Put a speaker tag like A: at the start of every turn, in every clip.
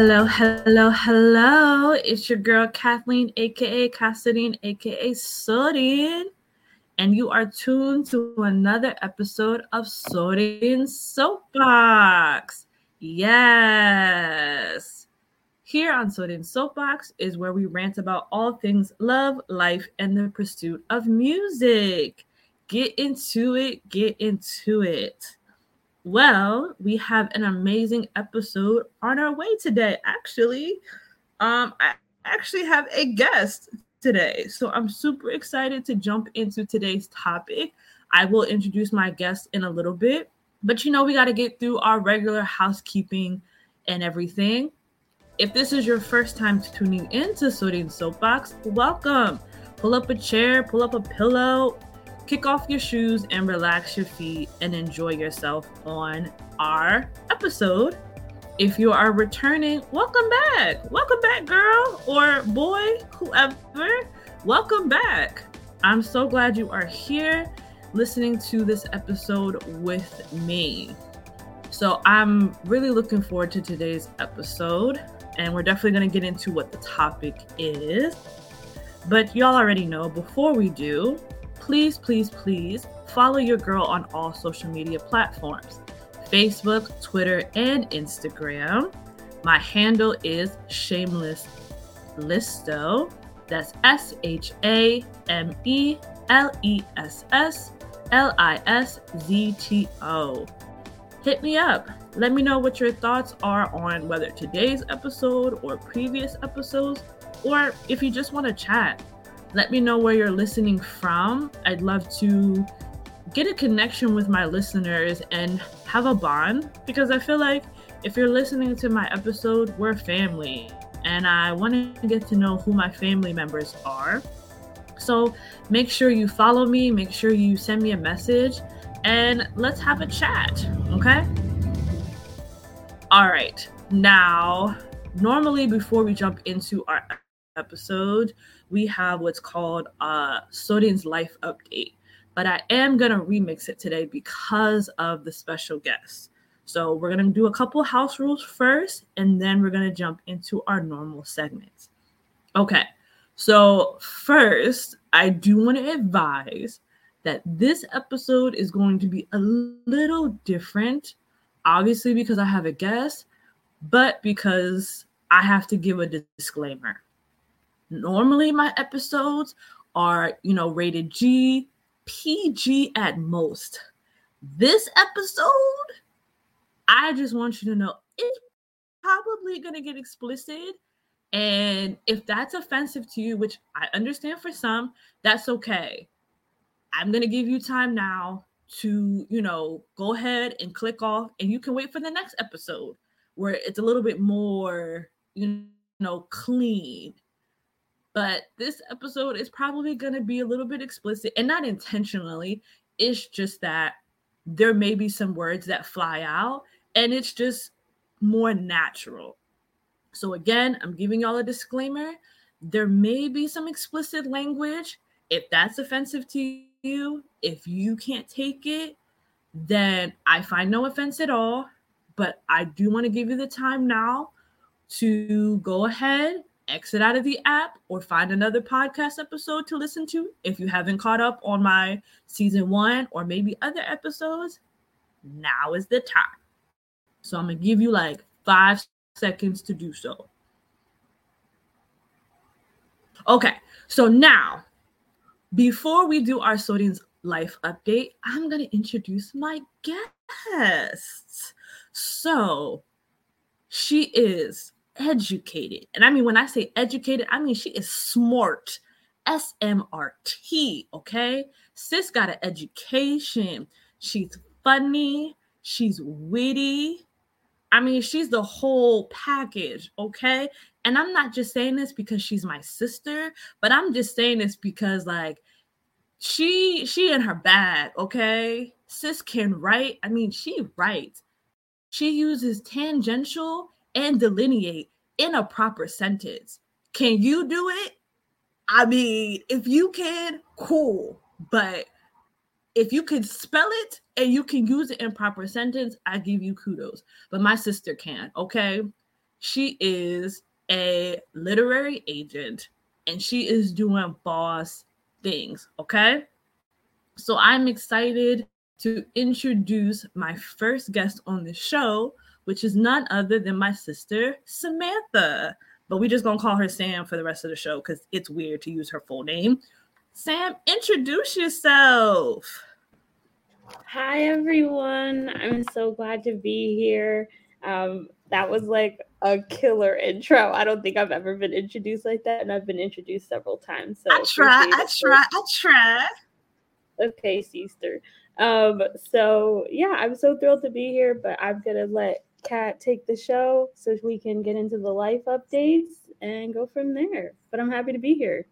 A: Hello. It's your girl Kathleen, aka Cassadine, aka Sodin, and you are tuned to another episode of Sodin Soapbox. Yes. Here on Sodin Soapbox is where we rant about all things love, life, and the pursuit of music. Get into it. Well, we have an amazing episode on our way today. Actually, I actually have a guest today, so I'm super excited to jump into today's topic. I will introduce my guest in a little bit, but we got to get through our regular housekeeping and everything. If this is your first time tuning into Sodium Soapbox, welcome. Pull up a chair, pull up a pillow, kick off your shoes and relax your feet and enjoy yourself on our episode. If you are returning, welcome back. Welcome back, girl or boy, whoever. Welcome back. I'm so glad you are here listening to this episode with me. So I'm really looking forward to today's episode, and we're definitely going to get into what the topic is. But y'all already know, before we do, please follow your girl on all social media platforms: Facebook, Twitter, and Instagram. My handle is Shameless Listo. That's ShamelessLissto. Hit me up. Let me know what your thoughts are on whether today's episode or previous episodes, or if you just want to chat. Let me know where you're listening from. I'd love to get a connection with my listeners and have a bond, because I feel like if you're listening to my episode, we're family, and I want to get to know who my family members are. So make sure you follow me, make sure you send me a message, and let's have a chat, okay? All right. Now, normally before we jump into our episode, we have what's called Sodian's Life Update. But I am going to remix it today because of the special guest. So we're going to do a couple house rules first, and then we're going to jump into our normal segments. Okay, so first, I do want to advise that this episode is going to be a little different, obviously because I have a guest, but because I have to give a disclaimer. Normally my episodes are, rated G, PG at most. This episode, I just want you to know it's probably going to get explicit. And if that's offensive to you, which I understand for some, that's okay. I'm going to give you time now to, go ahead and click off, and you can wait for the next episode where it's a little bit more, clean. But this episode is probably going to be a little bit explicit, and not intentionally. It's just that there may be some words that fly out, and it's just more natural. So again, I'm giving y'all a disclaimer. There may be some explicit language. If that's offensive to you, if you can't take it, then I find no offense at all. But I do want to give you the time now to go ahead, exit out of the app, or find another podcast episode to listen to. If you haven't caught up on my season 1 or maybe other episodes, now is the time. So I'm going to give you like 5 seconds to do so. Okay, so now, before we do our Sodian's Life Update, I'm going to introduce my guest. So, she is educated. And I mean, when I say educated, I mean she is smart. SMRT, okay? Sis got an education. She's funny. She's witty. I mean, she's the whole package, okay? And I'm not just saying this because she's my sister, but I'm just saying this because, like, she in her bag, okay? Sis can write. I mean, she writes. She uses tangential and delineate in a proper sentence. Can you do it? I mean, if you can, cool. But if you can spell it and you can use it in proper sentence, I give you kudos. But my sister can, okay? She is a literary agent and she is doing boss things, okay? So I'm excited to introduce my first guest on the show, which is none other than my sister, Samantha. But we just gonna call her Sam for the rest of the show because it's weird to use her full name. Sam, introduce yourself.
B: Hi, everyone. I'm so glad to be here. That was like a killer intro. I don't think I've ever been introduced like that, and I've been introduced several times. So
A: I try.
B: Okay, sister. So yeah, I'm so thrilled to be here, but I'm gonna let Kat take the show so we can get into the life updates and go from there. But I'm happy to be here.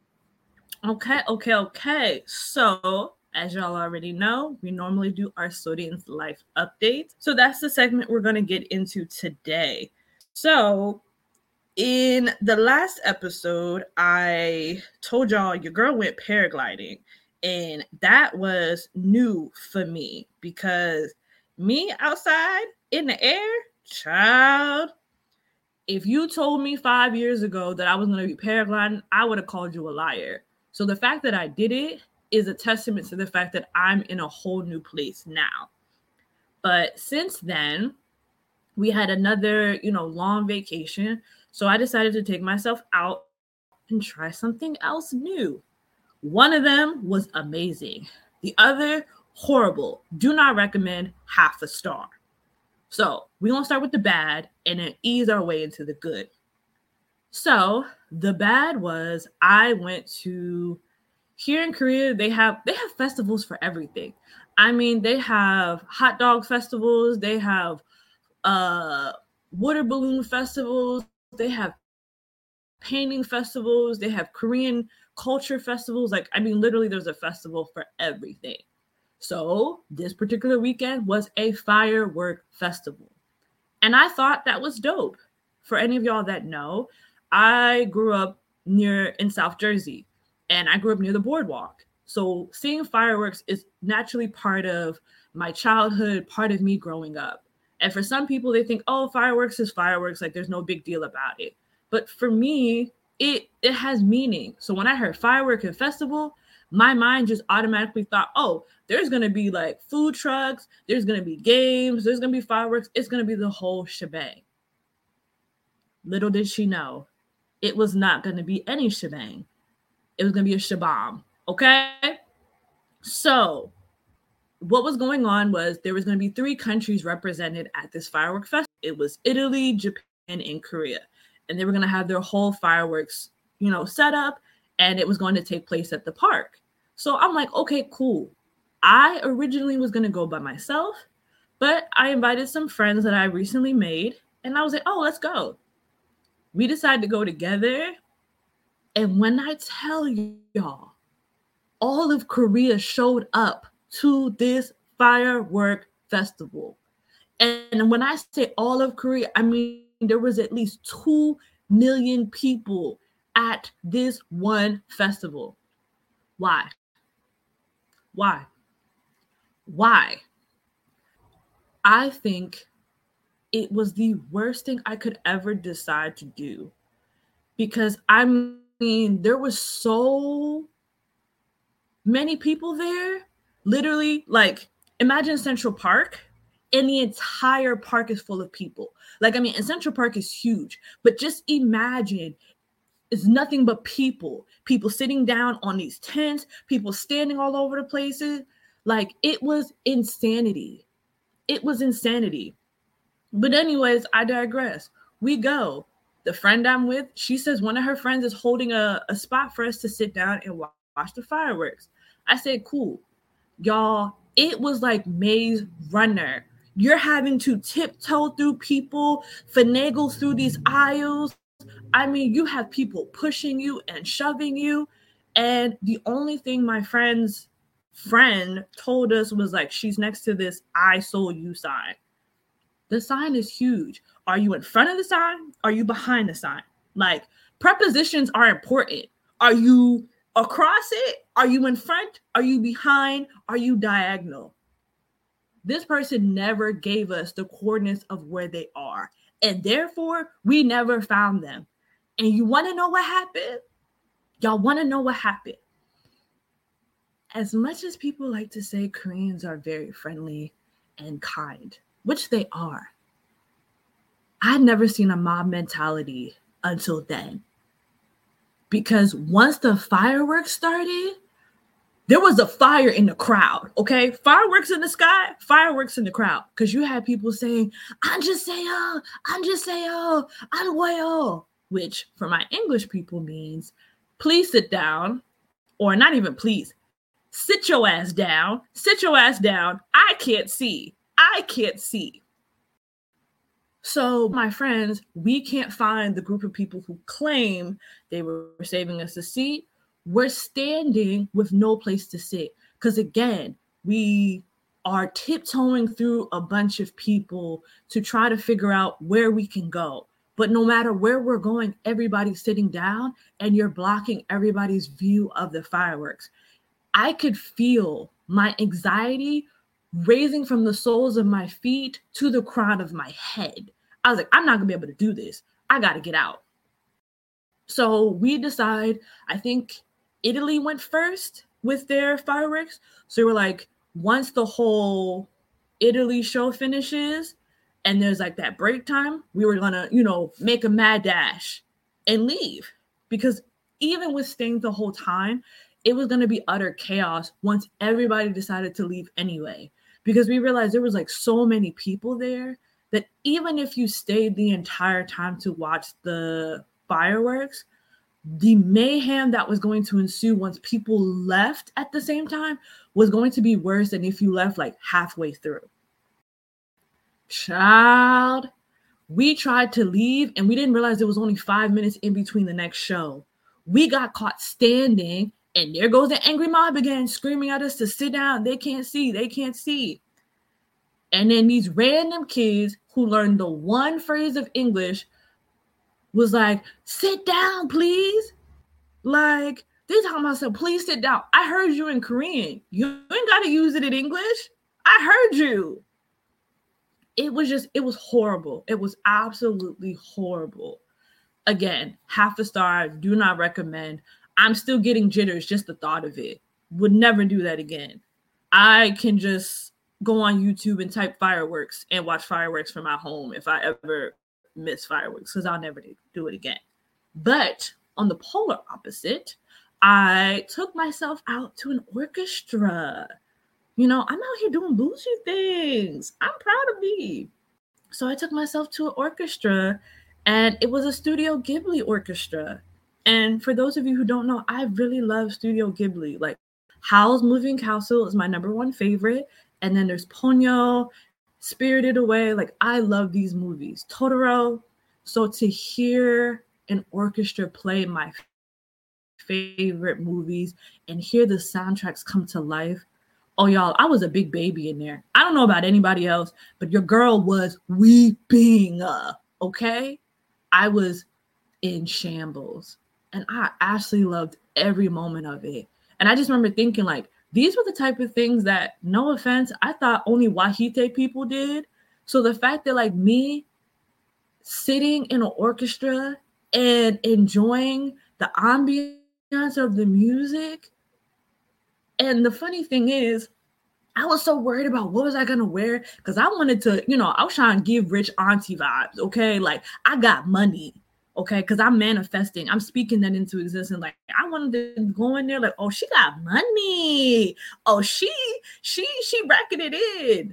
A: Okay. So, as y'all already know, we normally do our Sodian's life update. So that's the segment we're going to get into today. So, in the last episode, I told y'all your girl went paragliding, and that was new for me because me outside in the air, child, if you told me 5 years ago that I was going to be paragliding, I would have called you a liar. So the fact that I did it is a testament to the fact that I'm in a whole new place now. But since then, we had another, long vacation. So I decided to take myself out and try something else new. One of them was amazing. The other, horrible. Do not recommend, half a star. So we're going to start with the bad and then ease our way into the good. So the bad was I went to, here in Korea, they have festivals for everything. I mean, they have hot dog festivals, they have water balloon festivals, they have painting festivals, they have Korean culture festivals. Like, I mean, literally there's a festival for everything. So this particular weekend was a firework festival. And I thought that was dope. For any of y'all that know, I grew up in South Jersey, and I grew up near the boardwalk. So seeing fireworks is naturally part of my childhood, part of me growing up. And for some people, they think, oh, fireworks is fireworks, like there's no big deal about it. But for me, it has meaning. So when I heard firework and festival, my mind just automatically thought, oh, there's going to be like food trucks, there's going to be games, there's going to be fireworks, it's going to be the whole shebang. Little did she know, it was not going to be any shebang. It was going to be a shabam, okay? So what was going on was there was going to be 3 countries represented at this firework festival. It was Italy, Japan, and Korea. And they were going to have their whole fireworks, set up, and it was going to take place at the park. So I'm like, okay, cool. I originally was going to go by myself, but I invited some friends that I recently made, and I was like, oh, let's go. We decided to go together. And when I tell y'all, all of Korea showed up to this firework festival. And when I say all of Korea, I mean there was at least 2 million people at this one festival. Why? I think it was the worst thing I could ever decide to do. Because, I mean, there was so many people there. Literally, like, imagine Central Park, and the entire park is full of people. Like, I mean, and Central Park is huge, but just imagine it's nothing but people sitting down on these tents, people standing all over the places. Like, it was insanity. But anyways, I digress. We go. The friend I'm with, she says one of her friends is holding a spot for us to sit down and watch the fireworks. I said, cool. Y'all, it was like Maze Runner. You're having to tiptoe through people, finagle through these aisles. I mean, you have people pushing you and shoving you. And the only thing my friend's friend told us was like, she's next to this I sold you sign. The sign is huge. Are you in front of the sign? Are you behind the sign? Like, prepositions are important. Are you across it? Are you in front? Are you behind? Are you diagonal? This person never gave us the coordinates of where they are. and therefore we never found them. And you want to know what happened? Y'all want to know what happened? As much as people like to say Koreans are very friendly and kind, which they are, I'd never seen a mob mentality until then. Because once the fireworks started, there was a fire in the crowd, okay? Fireworks in the sky, fireworks in the crowd. Because you had people saying, 안주세요, 안주세요, 안와요, which for my English people means, please sit down, or not even please, sit your ass down, I can't see. So my friends, we can't find the group of people who claim they were saving us a seat. We're standing with no place to sit. Because again, we are tiptoeing through a bunch of people to try to figure out where we can go. But no matter where we're going, everybody's sitting down and you're blocking everybody's view of the fireworks. I could feel my anxiety raising from the soles of my feet to the crown of my head. I was like, I'm not gonna be able to do this. I gotta get out. So we decide, I think Italy went first with their fireworks. So we're like, once the whole Italy show finishes and there's like that break time, we were gonna, make a mad dash and leave. Because even with staying the whole time, it was gonna be utter chaos once everybody decided to leave anyway. Because we realized there was like so many people there that even if you stayed the entire time to watch the fireworks, the mayhem that was going to ensue once people left at the same time was going to be worse than if you left like halfway through. Child, we tried to leave and we didn't realize there was only 5 minutes in between the next show. We got caught standing and there goes the angry mob again, screaming at us to sit down. They can't see. And then these random kids who learned the one phrase of English was like, sit down, please. Like, they talking about something, please sit down. I heard you in Korean. You ain't got to use it in English. I heard you. It was horrible. It was absolutely horrible. Again, half a star, do not recommend. I'm still getting jitters, just the thought of it. Would never do that again. I can just go on YouTube and type fireworks and watch fireworks from my home if I ever miss fireworks, because I'll never do it again. But on the polar opposite, I took myself out to an orchestra. I'm out here doing bougie things. I'm proud of me. So I took myself to an orchestra, and it was a Studio Ghibli orchestra. And for those of you who don't know, I really love Studio Ghibli. Like, Howl's Moving Castle is my number one favorite. And then there's Ponyo, Spirited Away. Like, I love these movies. Totoro. So to hear an orchestra play my favorite movies and hear the soundtracks come to life. Oh, y'all, I was a big baby in there. I don't know about anybody else, but your girl was weeping, okay? I was in shambles. And I actually loved every moment of it. And I just remember thinking, like, these were the type of things that, no offense, I thought only Wahite people did. So the fact that, like, me sitting in an orchestra and enjoying the ambiance of the music. And the funny thing is, I was so worried about what was I going to wear, because I wanted to, I was trying to give rich auntie vibes, okay? Like, I got money. Okay, because I'm manifesting. I'm speaking that into existence. Like, I wanted to go in there like, oh, she got money. Oh, she racking it in.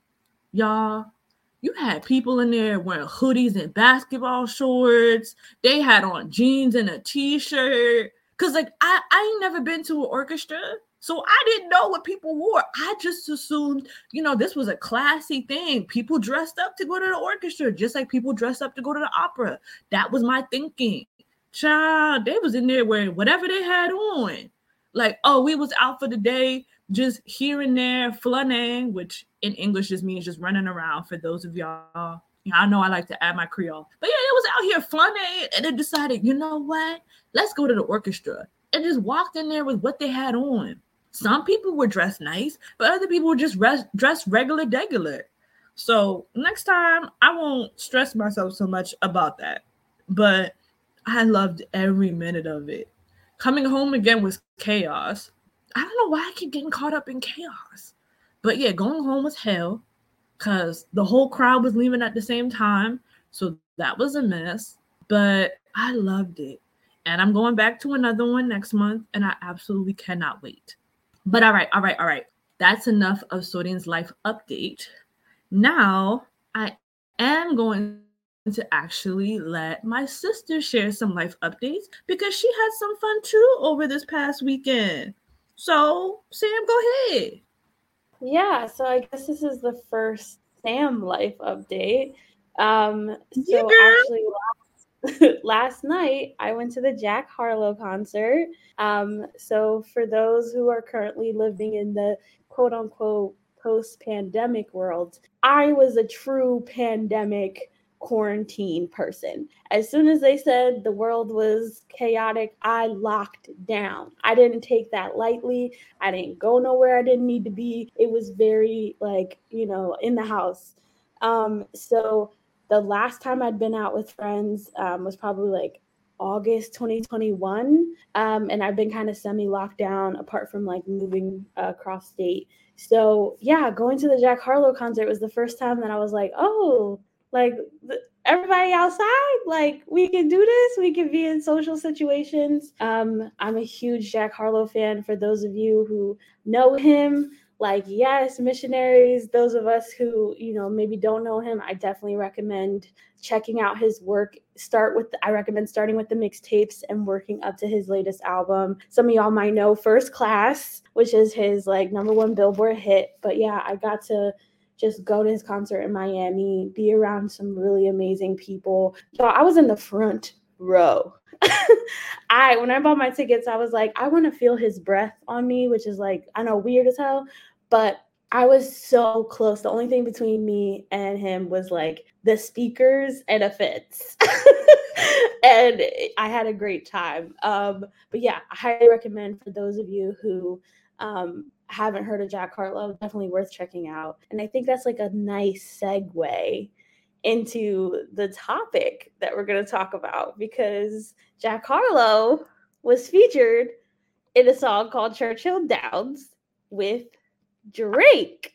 A: Y'all, you had people in there wearing hoodies and basketball shorts. They had on jeans and a t-shirt. Because, like, I ain't never been to an orchestra. So I didn't know what people wore. I just assumed, this was a classy thing. People dressed up to go to the orchestra, just like people dressed up to go to the opera. That was my thinking. Child, they was in there wearing whatever they had on. Like, oh, we was out for the day, just here and there, flâner, which in English just means just running around for those of y'all. I know I like to add my Creole. But yeah, it was out here flâner, and they decided, you know what? Let's go to the orchestra. And just walked in there with what they had on. Some people were dressed nice, but other people were just dressed regular. So next time I won't stress myself so much about that. But I loved every minute of it. Coming home again was chaos. I don't know why I keep getting caught up in chaos. But yeah, going home was hell because the whole crowd was leaving at the same time. So that was a mess. But I loved it. And I'm going back to another one next month, and I absolutely cannot wait. But all right. That's enough of Sodian's life update. Now, I am going to actually let my sister share some life updates because she had some fun too over this past weekend. So, Sam, go ahead.
B: Yeah, so I guess this is the first Sam life update.
A: Yeah,
B: So
A: girl.
B: actually last night I went to the Jack Harlow concert. So for those who are currently living in the quote unquote post-pandemic world, I was a true pandemic quarantine person. As soon as they said the world was chaotic, I locked down. I didn't take that lightly. I didn't go nowhere I didn't need to be. It was very like, in the house. So the last time I'd been out with friends was probably like August 2021. And I've been kind of semi locked down apart from like moving across state. So yeah, going to the Jack Harlow concert was the first time that I was like, oh, like everybody outside, like we can do this. We can be in social situations. I'm a huge Jack Harlow fan. For those of you who know him, like, yes, missionaries, those of us who maybe don't know him, I definitely recommend checking out his work. I recommend starting with the mixtapes and working up to his latest album. Some of y'all might know First Class, which is his like #1 Billboard hit. But yeah, I got to just go to his concert in Miami, be around some really amazing people. So I was in the front row. When I bought my tickets, I was like, I want to feel his breath on me, which is like, I know, weird as hell, but I was so close. The only thing between me and him was like the speakers and a fence. And I had a great time. But yeah, I highly recommend for those of you who haven't heard of Jack Harlow, definitely worth checking out. And I think that's like a nice segue into the topic that we're going to talk about, because Jack Harlow was featured in a song called Churchill Downs with Drake.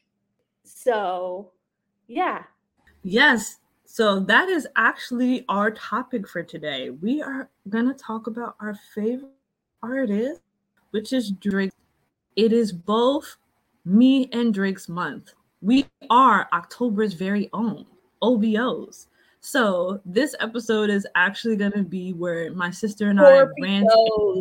B: So, yeah.
A: Yes. So that is actually our topic for today. We are going to talk about our favorite artist, which is Drake. It is both me and Drake's month. We are October's very own OBOs. So this episode is actually going to be where my sister and I rant.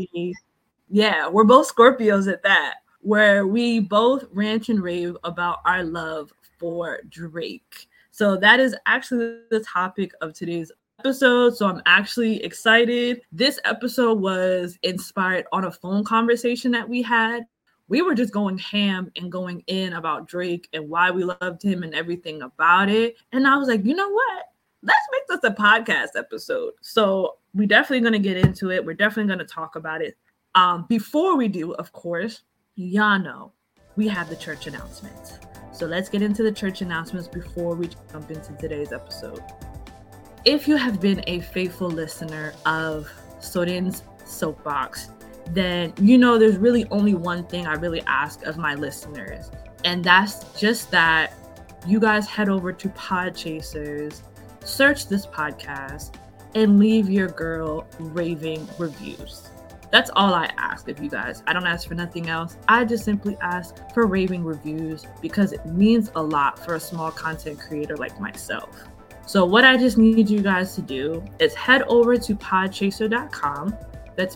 A: Yeah, we're both Scorpios at that, where we both rant and rave about our love for Drake. So that is actually the topic of today's episode. So I'm actually excited. This episode was inspired on a phone conversation that we had. We were just going ham and going in about Drake and why we loved him and everything about it. And I was like, you know what? Let's make this a podcast episode. So we're definitely going to get into it. We're definitely going to talk about it. Before we do, of course, y'all know we have the church announcements. So let's get into the church announcements before we jump into today's episode. If you have been a faithful listener of Sodian's Soapbox, then you know there's really only one thing I really ask of my listeners. And that's just that you guys head over to Podchasers, search this podcast, and leave your girl raving reviews. That's all I ask of you guys. I don't ask for nothing else. I just simply ask for raving reviews because it means a lot for a small content creator like myself. So what I just need you guys to do is head over to podchaser.com. That's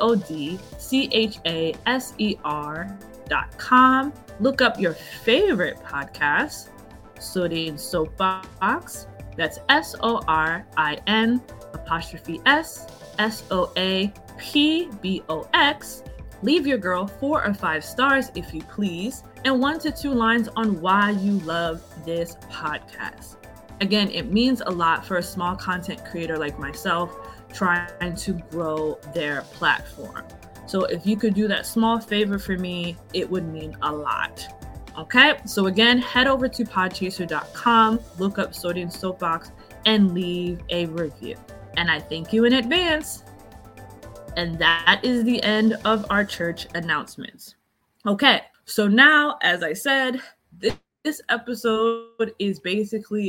A: podchaser.com. Look up your favorite podcast, Sodian Soapbox. That's SORIN'*SOAPBOX. Leave your girl 4 or 5 stars if you please, and 1 to 2 lines on why you love this podcast. Again, it means a lot for a small content creator like myself trying to grow their platform. So if you could do that small favor for me, it would mean a lot. Okay, so again, head over to podchaser.com, look up Sodium Soapbox, and leave a review. And I thank you in advance. And that is the end of our church announcements. Okay, so now, as I said, this episode is basically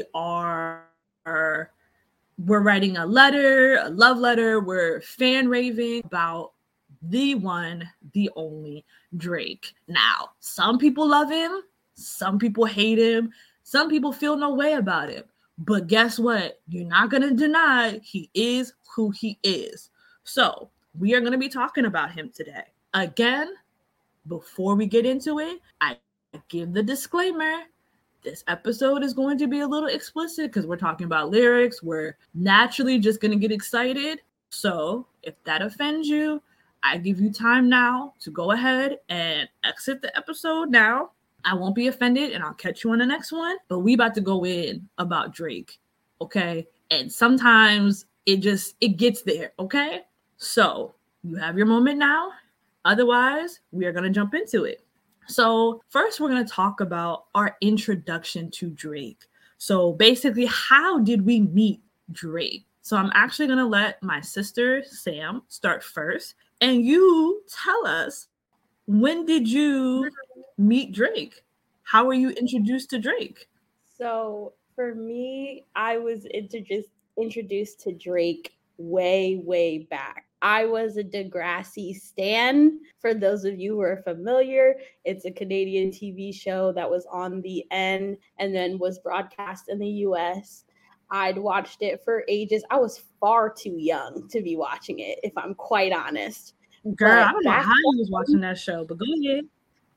A: we're writing a love letter, we're fan raving about the one, the only Drake. Now, some people love him, some people hate him, some people feel no way about him. But guess what? You're not going to deny he is who he is. So, we are going to be talking about him today. Again, before we get into it, I give the disclaimer. This episode is going to be a little explicit because we're talking about lyrics. We're naturally just going to get excited. So, if that offends you, I give you time now to go ahead and exit the episode now. I won't be offended and I'll catch you on the next one. But we about to go in about Drake, okay? And sometimes it gets there, okay? So you have your moment now. Otherwise, we are going to jump into it. So first, we're going to talk about our introduction to Drake. So basically, how did we meet Drake? So I'm actually going to let my sister, Sam, start first. And you tell us, when did you meet Drake? How were you introduced to Drake?
B: So for me, I was introduced to Drake way, way back. I was a Degrassi stan. For those of you who are familiar, it's a Canadian TV show that was on the N and then was broadcast in the US. I'd watched it for ages. I was far too young to be watching it, if I'm quite honest.
A: Girl, I don't know how you was watching that show, but go ahead.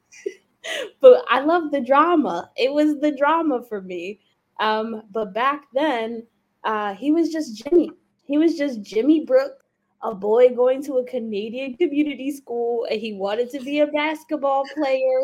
B: But I love the drama. It was the drama for me. But back then, he was just Jimmy. He was just Jimmy Brooks, a boy going to a Canadian community school, and he wanted to be a basketball player.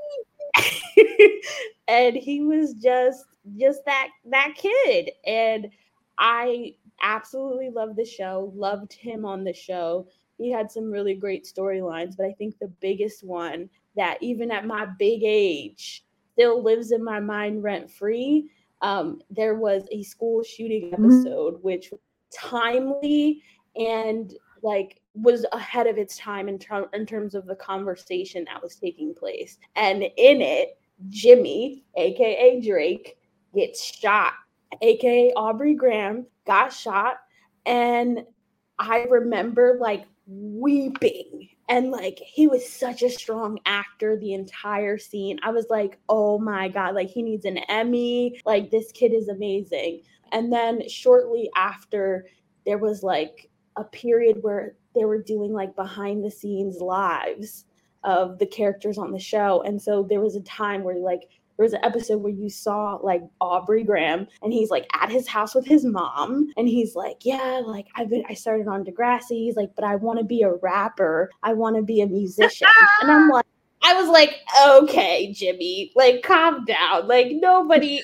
B: And he was just that kid. And I absolutely loved the show, loved him on the show. He had some really great storylines, but I think the biggest one that even at my big age still lives in my mind rent free, there was a school shooting episode, which was timely and was ahead of its time in terms of the conversation that was taking place. And in it, Jimmy, aka Drake, gets shot, aka Aubrey Graham, got shot. And I remember weeping. And he was such a strong actor the entire scene. I was like, oh my God, he needs an Emmy. This kid is amazing. And then shortly after, there was a period where they were doing behind the scenes lives of the characters on the show. And so there was a time where there was an episode where you saw Aubrey Graham, and he's at his house with his mom, and he's I started on Degrassi. He's but I want to be a rapper. I want to be a musician. And I was like, okay, Jimmy, calm down. Nobody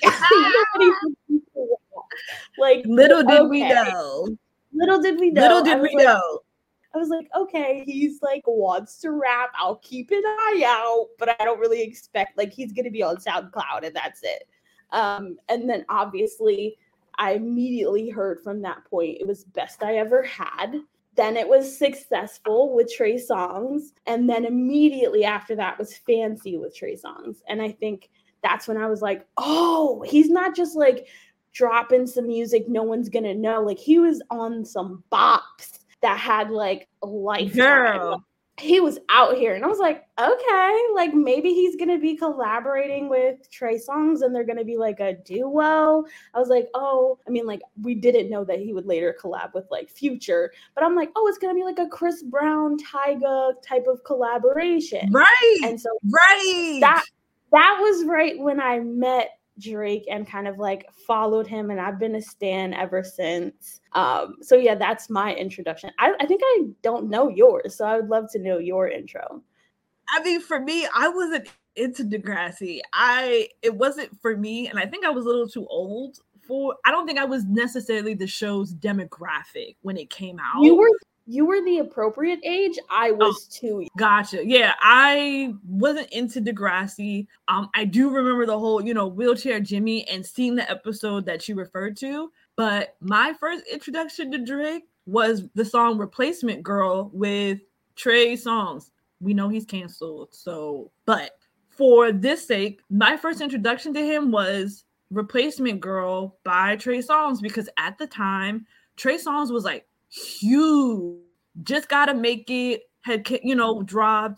A: little did we know.
B: Little did we know.
A: Little did we know.
B: I was like, okay, he's wants to rap. I'll keep an eye out, but I don't really expect he's gonna be on SoundCloud and that's it. And then obviously I immediately heard from that point it was Best I Ever Had. Then it was Successful with Trey Songz, and then immediately after that was Fancy with Trey Songz. And I think that's when I was like, oh, he's not just dropping some music no one's gonna know. He was on some bops that had a lifetime.
A: Girl.
B: He was out here, and I was like, okay, maybe he's gonna be collaborating with Trey Songz and they're gonna be a duo. I was like, oh, I mean, we didn't know that he would later collab with Future, but I'm like, oh, it's gonna be a Chris Brown, Tyga type of collaboration,
A: right?
B: And so
A: right,
B: that was right when I met Drake and kind of followed him, and I've been a stan ever since. So yeah, that's my introduction. I think I don't know yours, so I would love to know your intro.
A: I mean, for me, I wasn't into Degrassi. It wasn't for me, and I think I was a little too old for. I don't think I was necessarily the show's demographic when it came out.
B: You were you were the appropriate age. I was too.
A: Gotcha. Yeah, I wasn't into Degrassi. I do remember the whole, wheelchair Jimmy and seeing the episode that you referred to. But my first introduction to Drake was the song Replacement Girl with Trey Songz. We know he's canceled. But for this sake, my first introduction to him was Replacement Girl by Trey Songz, because at the time, Trey Songz was like huge. Just Gotta Make It had, dropped.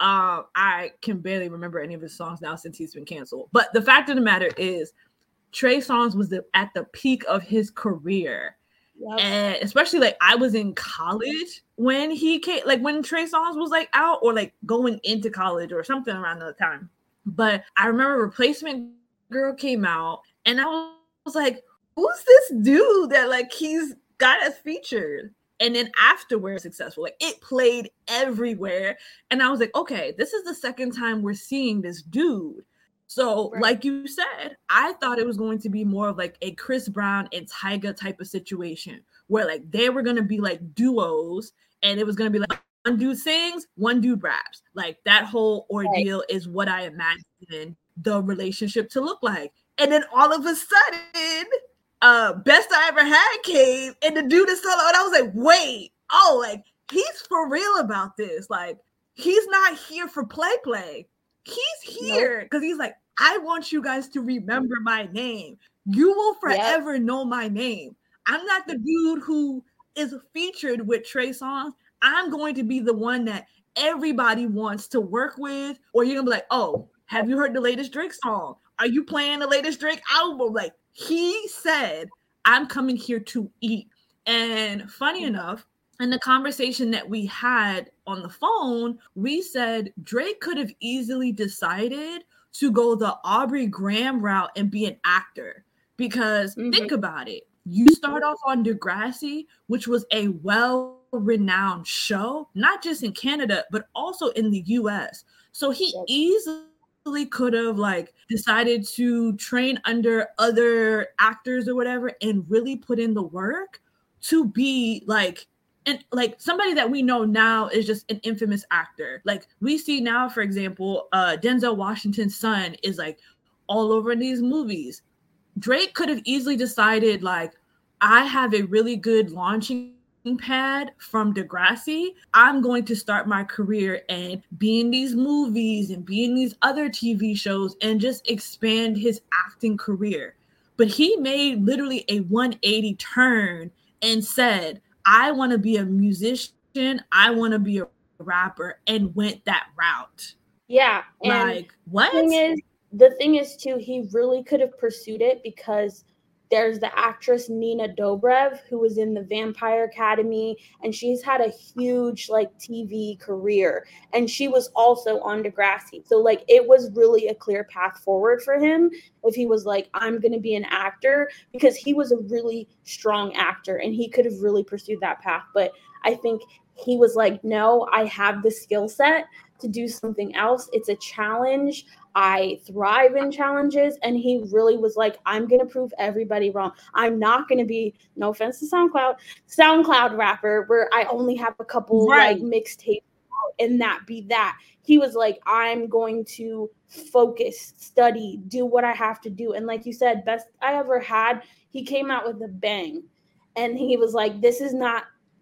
A: I can barely remember any of his songs now since he's been canceled. But the fact of the matter is, Trey Songz was at the peak of his career. Yep. And especially like I was in college when he came, like when Trey Songz was like out or like going into college or something around that time. But I remember Replacement Girl came out and I was like, who's this dude that like he's got us featured? And then afterwards, successful, like it played everywhere. And I was like, okay, this is the second time we're seeing this dude. So right. Like you said, I thought it was going to be more of like a Chris Brown and Tyga type of situation where like they were going to be like duos and it was going to be like one dude sings, one dude raps. Like that whole ordeal right. is what I imagined the relationship to look like. And then all of a sudden, Best I Ever Had came and the dude is solo. And I was like, wait, like he's for real about this. Like he's not here for play. He's here because he's like, I want you guys to remember my name. You will forever know my name. I'm not the dude who is featured with Trey Songz. I'm going to be the one that everybody wants to work with. Or you're gonna be like, oh, have you heard the latest Drake song? Are you playing the latest Drake album? Like he said, I'm coming here to eat. And funny enough, in the conversation that we had on the phone, we said Drake could have easily decided to go the Aubrey Graham route and be an actor. Because think about it. You start off on Degrassi, which was a well-renowned show, not just in Canada, but also in the US. So he easily could have like decided to train under other actors or whatever and really put in the work to be like, and like somebody that we know now is just an infamous actor. Like we see now, for example, Denzel Washington's son is like all over in these movies. Drake could have easily decided like, I have a really good launching pad from Degrassi. I'm going to start my career and be in these movies and be in these other TV shows and just expand his acting career. But he made literally a 180 turn and said, I want to be a musician. I want to be a rapper, and went that route.
B: Yeah.
A: And like, what?
B: The thing is, too, he really could have pursued it because there's the actress Nina Dobrev, who was in the Vampire Academy, and she's had a huge like TV career, and she was also on Degrassi. So like it was really a clear path forward for him if he was like, I'm going to be an actor, because he was a really strong actor and he could have really pursued that path. But I think he was like, no, I have the skill set to do something else. It's a challenge. I thrive in challenges. And he really was like, I'm going to prove everybody wrong. I'm not going to be, no offense to SoundCloud rapper where I only have a couple like mixtapes and that be that. He was like, I'm going to focus, study, do what I have to do. And like you said, Best I Ever Had, he came out with a bang. And he was like, this is not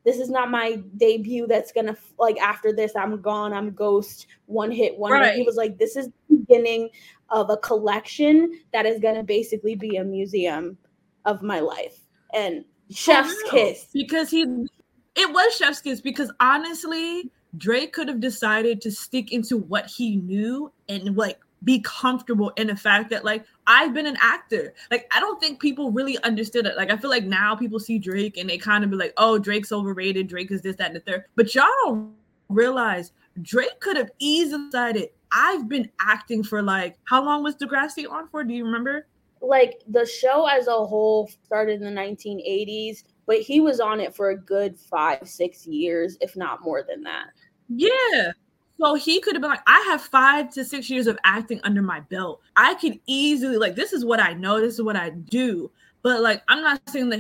B: my debut that's gonna like after this I'm gone, I'm ghost, one hit wonder. He was like, this is the beginning of a collection that is gonna basically be a museum of my life. And chef's kiss.
A: Because it was chef's kiss, because honestly Drake could have decided to stick into what he knew and like be comfortable in the fact that like I've been an actor. Like I don't think people really understood it. Like I feel like now people see Drake and they kind of be like, oh, Drake's overrated, Drake is this, that, and the third. But y'all don't realize Drake could have easily decided, I've been acting for like, how long was Degrassi on for? Do you remember?
B: Like the show as a whole started in the 1980s, but he was on it for a good 5-6 years, if not more than that.
A: Yeah. So he could have been like, I have 5 to 6 years of acting under my belt. I could easily, like, this is what I know. This is what I do. But, like, I'm not saying that he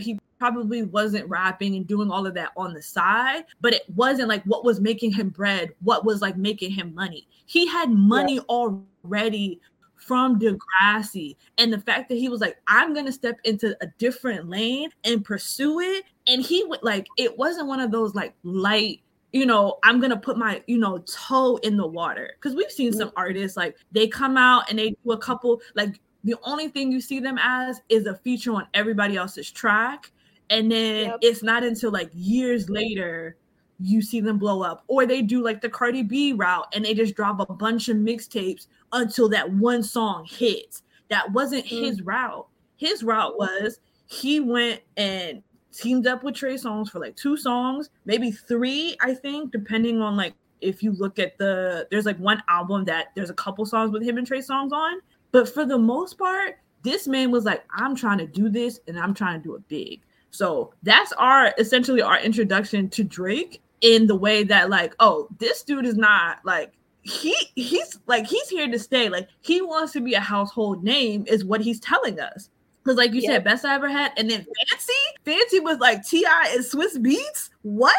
A: probably wasn't rapping and doing all of that on the side, but it wasn't like what was making him bread, what was like making him money. He had money already from Degrassi. And the fact that he was like, I'm going to step into a different lane and pursue it. And he would like, it wasn't one of those like light, you know, I'm going to put my, you know, toe in the water. Because we've seen some artists like they come out and they do a couple, like the only thing you see them as is a feature on everybody else's track. And then it's not until like years later you see them blow up, or they do like the Cardi B route and they just drop a bunch of mixtapes until that one song hits. That wasn't his route. His route was he went and teamed up with Trey Songz for like 2 songs, maybe 3, I think, depending on like if you look at there's like one album that there's a couple songs with him and Trey Songz on. But for the most part, this man was like, I'm trying to do this and I'm trying to do it big. So that's essentially our introduction to Drake, in the way that like, oh, this dude is not like, he's here to stay. Like he wants to be a household name is what he's telling us. Because like you said, best I ever had. And then Fancy was like T.I. and Swiss Beats. What?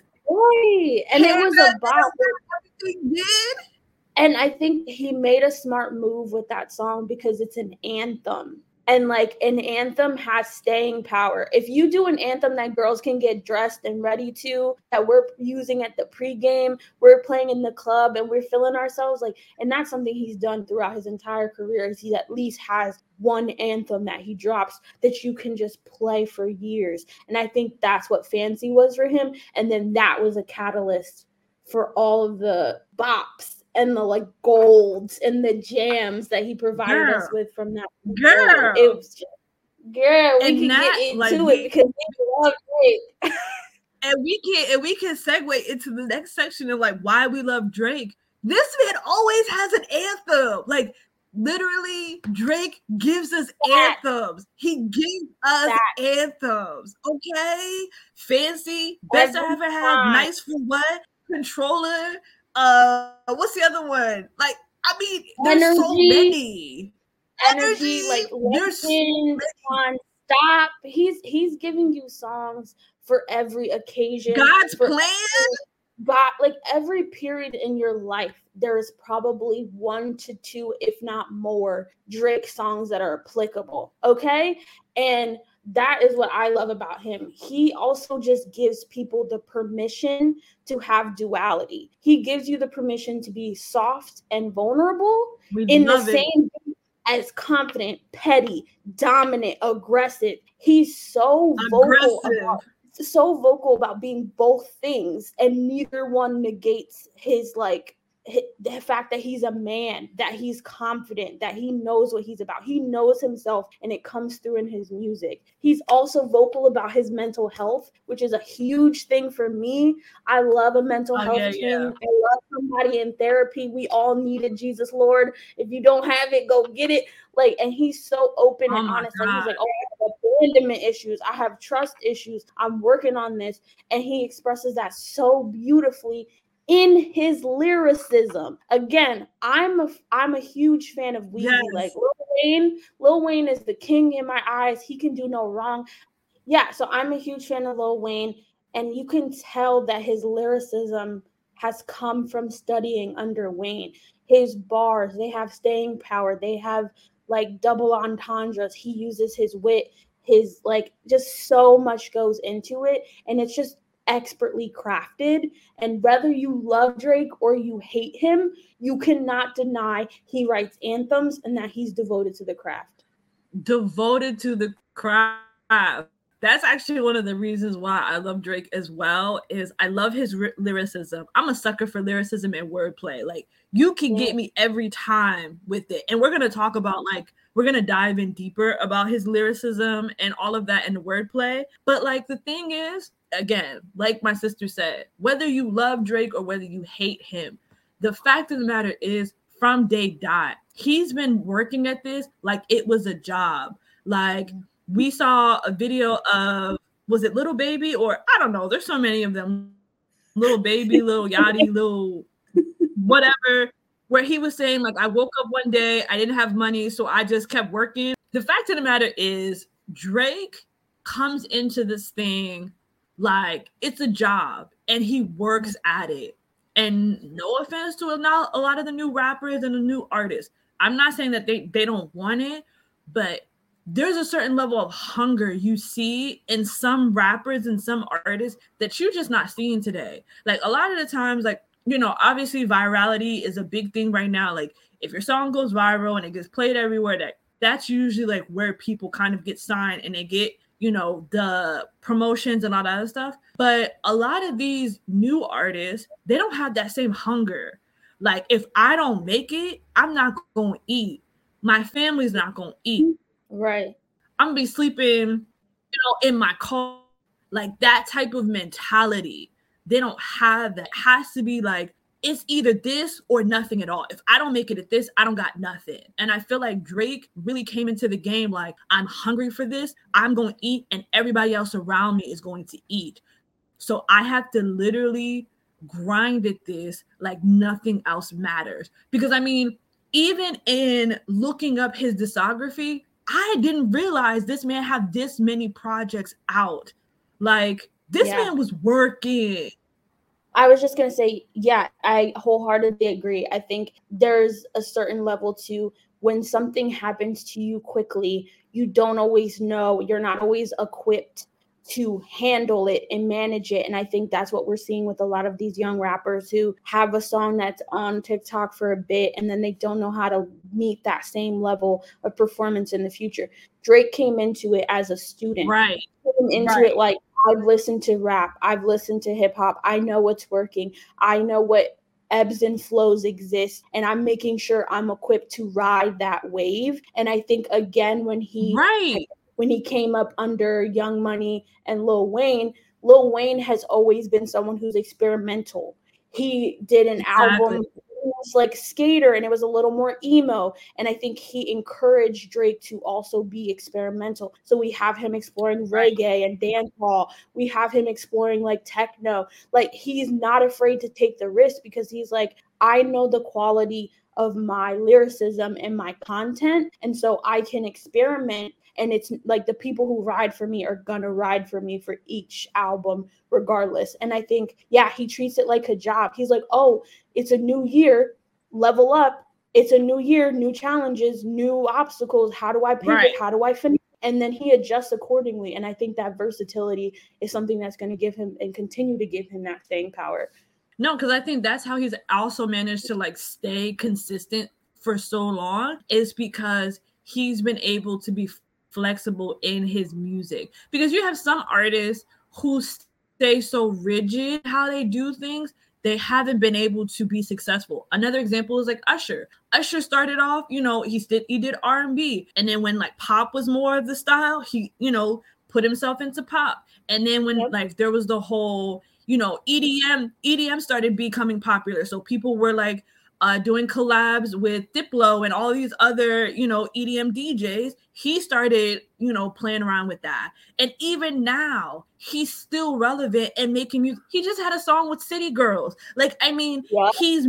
B: Boy. And it was about everything did. And I think he made a smart move with that song because it's an anthem. And like an anthem has staying power. If you do an anthem that girls can get dressed and ready to, that we're using at the pregame, we're playing in the club and we're feeling ourselves, like, and that's something he's done throughout his entire career, is he at least has one anthem that he drops that you can just play for years. And I think that's what Fancy was for him. And then that was a catalyst for all of the bops and the like golds and the jams that he provided us with from that.
A: Girl,
B: it was just, we can get into like, it because we love Drake.
A: and we can segue into the next section of like why we love Drake. This man always has an anthem. Like literally, Drake gives us anthems. He gives us anthems. Okay, Fancy, best I ever had, nice for what, Controller. What's the other one? Like, I mean, there's so many.
B: Energy, like Legend, Non-Stop. He's giving you songs for every occasion.
A: God's plan.
B: But like every period in your life, there is probably 1 to 2, if not more, Drake songs that are applicable. Okay, and that is what I love about him. He also just gives people the permission to have duality. He gives you the permission to be soft and vulnerable in the same as confident, petty, dominant, aggressive. He's so vocal about being both things, and neither one negates his like the fact that he's a man, that he's confident, that he knows what he's about. He knows himself, and it comes through in his music. He's also vocal about his mental health, which is a huge thing for me. I love a mental health team. I love somebody in therapy. We all needed Jesus, Lord. If you don't have it, go get it. Like, and he's so open and honest. Like, he's like, oh, I have abandonment issues. I have trust issues. I'm working on this. And he expresses that so beautifully in his lyricism. Again, I'm a huge fan of Weezy. Like Lil Wayne is the king in my eyes. He can do no wrong. Yeah, so I'm a huge fan of Lil Wayne, and you can tell that his lyricism has come from studying under Wayne. His bars, they have staying power. They have like double entendres. He uses his wit, his like just so much goes into it, and it's just expertly crafted. And whether you love Drake or you hate him, you cannot deny he writes anthems and that he's devoted to the craft.
A: Devoted to the craft. That's actually one of the reasons why I love Drake as well, is I love his lyricism. I'm a sucker for lyricism and wordplay. Like, you can get me every time with it. And we're going to talk about, like, we're going to dive in deeper about his lyricism and all of that and the wordplay. But, like, the thing is, again, like my sister said, whether you love Drake or whether you hate him, the fact of the matter is, from day dot, he's been working at this like it was a job. Like, we saw a video of, was it Little Baby, or I don't know, there's so many of them, Little Baby, Little Yachty, Little whatever, where he was saying, like, I woke up one day, I didn't have money, so I just kept working. The fact of the matter is, Drake comes into this thing like it's a job and he works at it. And no offense to a lot of the new rappers and the new artists. I'm not saying that they don't want it, but there's a certain level of hunger you see in some rappers and some artists that you're just not seeing today. Like a lot of the times, like, you know, obviously virality is a big thing right now. Like if your song goes viral and it gets played everywhere, that's usually like where people kind of get signed and they get, you know, the promotions and all that other stuff. But a lot of these new artists, they don't have that same hunger. Like if I don't make it, I'm not going to eat. My family's not going to eat.
B: Right.
A: I'm going to be sleeping, you know, in my car. Like that type of mentality. They don't have that. It has to be like, it's either this or nothing at all. If I don't make it at this, I don't got nothing. And I feel like Drake really came into the game like, I'm hungry for this. I'm going to eat and everybody else around me is going to eat. So I have to literally grind at this like nothing else matters. Because I mean, even in looking up his discography, I didn't realize this man had this many projects out. Like this man was working.
B: I was just going to say, yeah, I wholeheartedly agree. I think there's a certain level to when something happens to you quickly, you don't always know, you're not always equipped to handle it and manage it. And I think that's what we're seeing with a lot of these young rappers who have a song that's on TikTok for a bit and then they don't know how to meet that same level of performance in the future. Drake came into it as a student.
A: Right.
B: Came into it like, I've listened to rap. I've listened to hip hop. I know what's working. I know what ebbs and flows exist. And I'm making sure I'm equipped to ride that wave. And I think, again, when he came up under Young Money and Lil Wayne has always been someone who's experimental. He did an album like Skater and it was a little more emo, and I think he encouraged Drake to also be experimental. So we have him exploring reggae and dancehall. We have him exploring like techno. Like he's not afraid to take the risk because he's like, I know the quality of my lyricism and my content, and so I can experiment. And it's like the people who ride for me are gonna ride for me for each album regardless. And I think, yeah, he treats it like a job. He's like, oh, it's a new year, level up. It's a new year, new challenges, new obstacles. How do I pivot? How do I finish? And then he adjusts accordingly. And I think that versatility is something that's going to give him and continue to give him that staying power.
A: No, because I think that's how he's also managed to like stay consistent for so long, is because he's been able to be flexible in his music. Because you have some artists who stay so rigid how they do things, they haven't been able to be successful. Another example is like Usher. Usher started off, you know, he did R&B, and then when like pop was more of the style, he, you know, put himself into pop. And then when like there was the whole, you know, EDM started becoming popular, so people were like doing collabs with Diplo and all these other, you know, EDM DJs. He started, you know, playing around with that. And even now, he's still relevant and making music. He just had a song with City Girls. Like, I mean, he's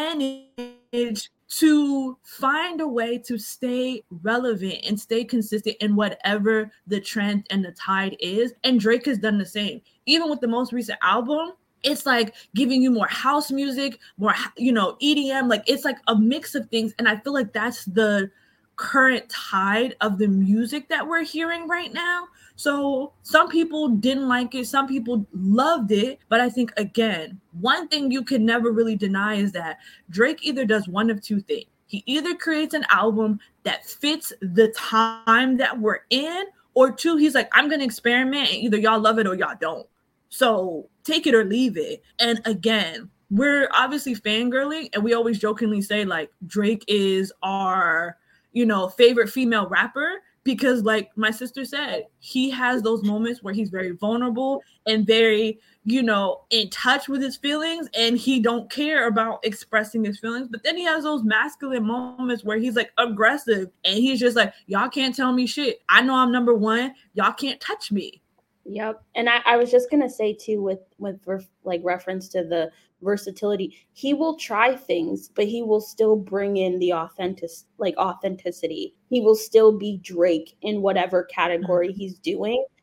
A: managed to find a way to stay relevant and stay consistent in whatever the trend and the tide is. And Drake has done the same. Even with the most recent album, it's like giving you more house music, more, you know, EDM. Like it's like a mix of things. And I feel like that's the current tide of the music that we're hearing right now. So some people didn't like it. Some people loved it. But I think, again, one thing you can never really deny is that Drake either does one of two things. He either creates an album that fits the time that we're in, or two, he's like, I'm going to experiment and either y'all love it or y'all don't. So take it or leave it. And again, we're obviously fangirling, and we always jokingly say like Drake is our, you know, favorite female rapper, because like my sister said, he has those moments where he's very vulnerable and very, you know, in touch with his feelings, and he don't care about expressing his feelings. But then he has those masculine moments where he's like aggressive and he's just like, y'all can't tell me shit. I know I'm number one. Y'all can't touch me.
B: Yep. And I was just going to say too, with like reference to the versatility, he will try things, but he will still bring in the authenticity. He will still be Drake in whatever category he's doing.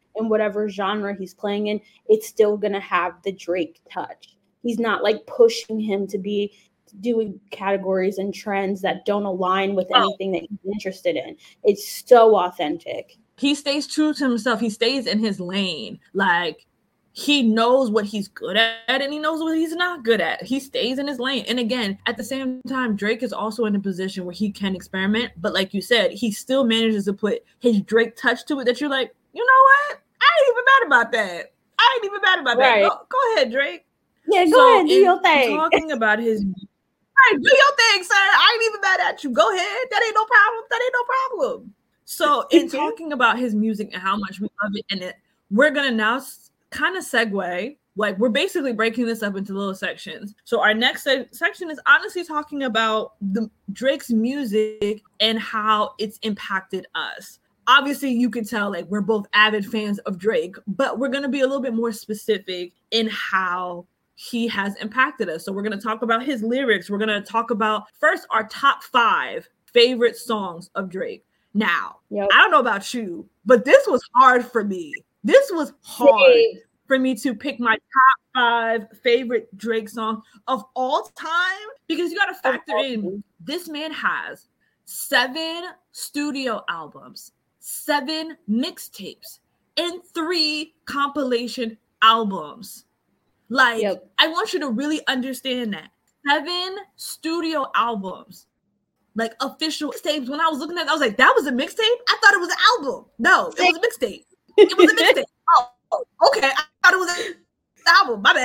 B: in whatever genre he's playing in, it's still going to have the Drake touch. He's not like pushing him to be doing categories and trends that don't align with anything that he's interested in. It's so authentic.
A: He stays true to himself. He stays in his lane. Like, he knows what he's good at and he knows what he's not good at. He stays in his lane. And again, at the same time, Drake is also in a position where he can experiment. But like you said, he still manages to put his Drake touch to it that you're like, you know what? I ain't even mad about that. Right. Go ahead, Drake.
B: Yeah, go ahead, do your thing.
A: Talking about his... All right, do your thing, sir. I ain't even mad at you. Go ahead. That ain't no problem. So in talking about his music and how much we love it, and we're going to now kind of segue. Like, we're basically breaking this up into little sections. So our next section is honestly talking about Drake's music and how it's impacted us. Obviously, you can tell, like, we're both avid fans of Drake, but we're going to be a little bit more specific in how he has impacted us. So we're going to talk about his lyrics. We're going to talk about first our top 5 favorite songs of Drake. Now, I don't know about you, but this was hard for me. This was hard for me to pick my top 5 favorite Drake songs of all time, because you got to factor in, this man has 7 studio albums, 7 mixtapes, and 3 compilation albums. Like, I want you to really understand that. 7 studio albums, like official mixtapes. When I was looking at it, I was like, that was a mixtape? I thought it was an album. No, it was a mixtape. It was a mixtape. Oh, okay. I thought it was an album. My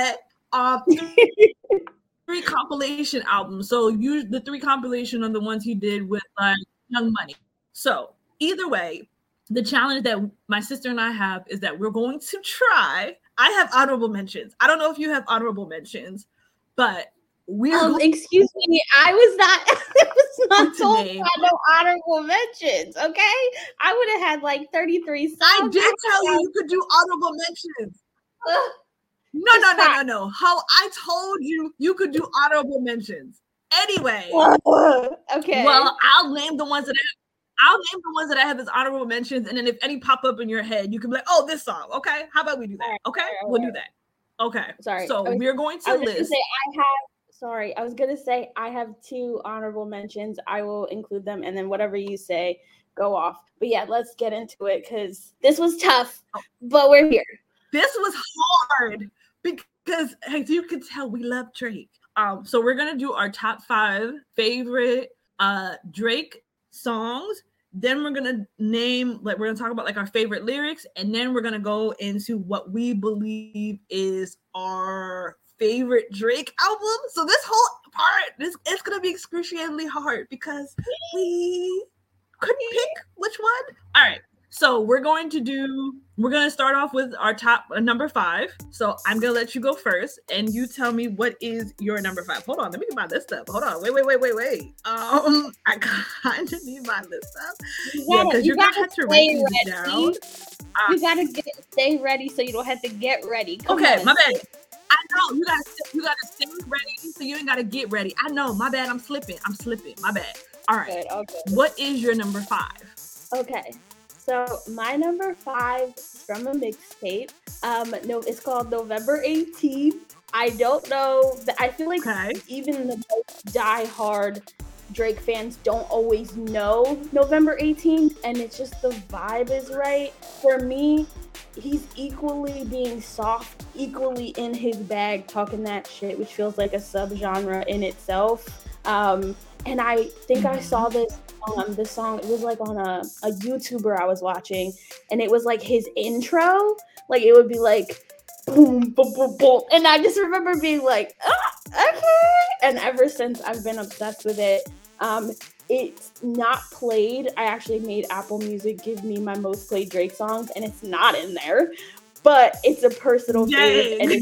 A: bad. 3 compilation albums. So the 3 compilation are the ones he did with like Young Money. So either way, the challenge that my sister and I have is that we're going to try. I have honorable mentions. I don't know if you have honorable mentions, but we're
B: excuse me, I was not told I had no honorable mentions. Okay, I would have had like 33 songs.
A: I did tell you could do honorable mentions. No. How I told you could do honorable mentions. Anyway,
B: okay.
A: Well, I'll name the ones that I have as honorable mentions, and then if any pop up in your head, you can be like, "Oh, this song." Okay, how about we do that? Okay, we'll do that. Okay.
B: Sorry.
A: So we're going to list.
B: I was gonna say I have 2 honorable mentions. I will include them, and then whatever you say, go off. But yeah, let's get into it because this was tough, but we're here.
A: This was hard because, as you can tell, we love Drake. So we're gonna do our top 5 favorite Drake songs. Then we're gonna we're gonna talk about like our favorite lyrics, and then we're gonna go into what we believe is our favorite Drake album. So this whole part, it's gonna be excruciatingly hard because we couldn't pick which one. All right. So we're going to start off with our top number 5. So I'm going to let you go first and you tell me what is your number 5. Hold on. Let me get my list up. Hold on. Wait. I kind of need my list up. Because you're going to have to write these down.
B: You got to stay ready so you don't have to get ready.
A: Come on. My bad. I know. You gotta stay ready so you ain't got to get ready. I know. My bad. I'm slipping. My bad. All right. Okay. What is your number 5?
B: Okay. So my number 5 is from a mixtape. It's called November 18th. I don't know. I feel like even the most diehard Drake fans don't always know November 18th, and it's just the vibe is right. For me, he's equally being soft, equally in his bag, talking that shit, which feels like a subgenre in itself. And I think I saw this song. It was like on a YouTuber I was watching, and it was like his intro. Like it would be like boom, boom, boom, boom, and I just remember being like, okay. And ever since I've been obsessed with it. It's not played. I actually made Apple Music give me my most played Drake songs, and it's not in there. But it's a personal favorite. And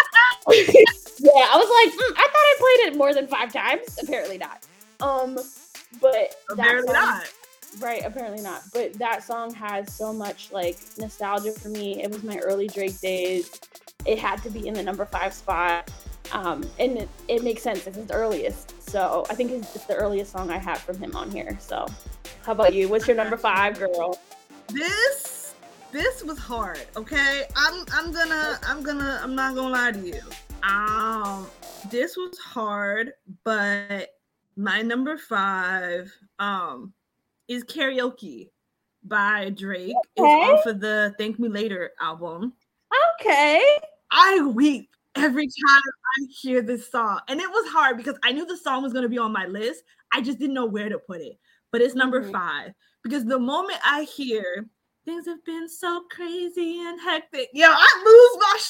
B: yeah, I was like, I thought I played it more than 5 times. Apparently not. But
A: apparently not.
B: Right, apparently not. But that song has so much like nostalgia for me. It was my early Drake days. It had to be in the number 5 spot. And it makes sense. It's his earliest. So I think it's the earliest song I have from him on here. So how about you? What's your number 5, girl?
A: This This was hard, okay? I'm not gonna lie to you. This was hard, but my number 5 is Karaoke by Drake.
B: Okay.
A: It's off of the Thank Me Later album.
B: Okay.
A: I weep every time I hear this song. And it was hard because I knew the song was going to be on my list. I just didn't know where to put it. But it's number 5 because the moment I hear things have been so crazy and hectic, I lose my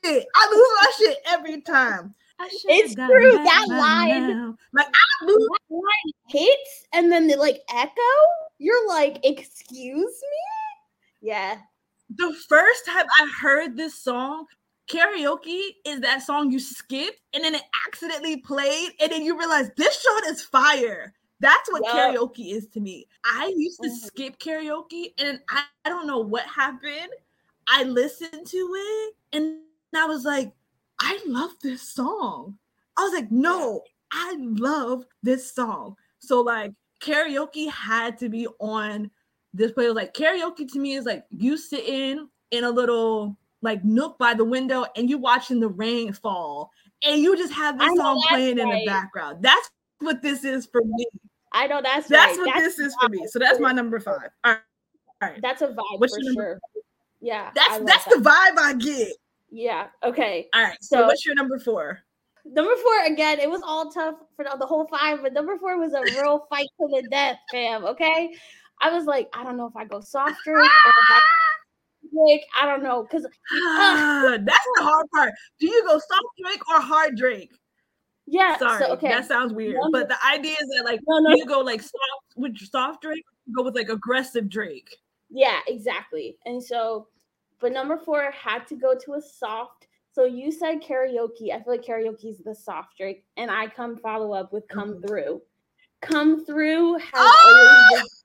A: shit every time.
B: It's true. That line,
A: like I lose.
B: That line hits and then they like echo. You're like, excuse me? Yeah.
A: The first time I heard this song, karaoke is that song you skip and then it accidentally played and then you realize this shot is fire. That's what karaoke is to me. I used to skip karaoke and I don't know what happened. I listened to it and I was like, I love this song. I was like, no, I love this song. So like karaoke had to be on this play. Like karaoke to me is like you sitting in a little like nook by the window and you watching the rain fall and you just have this song playing in the background. That's what this is for me.
B: I know that's
A: what this is for me. So that's my number 5. All right.
B: That's a vibe for sure. Yeah.
A: That's the vibe I get.
B: Yeah. Okay.
A: All right. So what's your number 4?
B: Number 4, again, it was all tough for the whole 5, but number 4 was a real fight to the death, fam. Okay. I was like, I don't know if I go soft drink or if I Drake. I don't know. Because
A: that's the hard part. Do you go soft drink or hard drink?
B: Yeah.
A: Sorry. So, that sounds weird. But the idea is that like you go like soft with soft drink, you go with like aggressive drink.
B: Yeah, exactly. And so, but number 4 had to go to a soft. So you said karaoke. I feel like karaoke is the soft drink, and I follow up with "Come Through." "Come Through" has always been.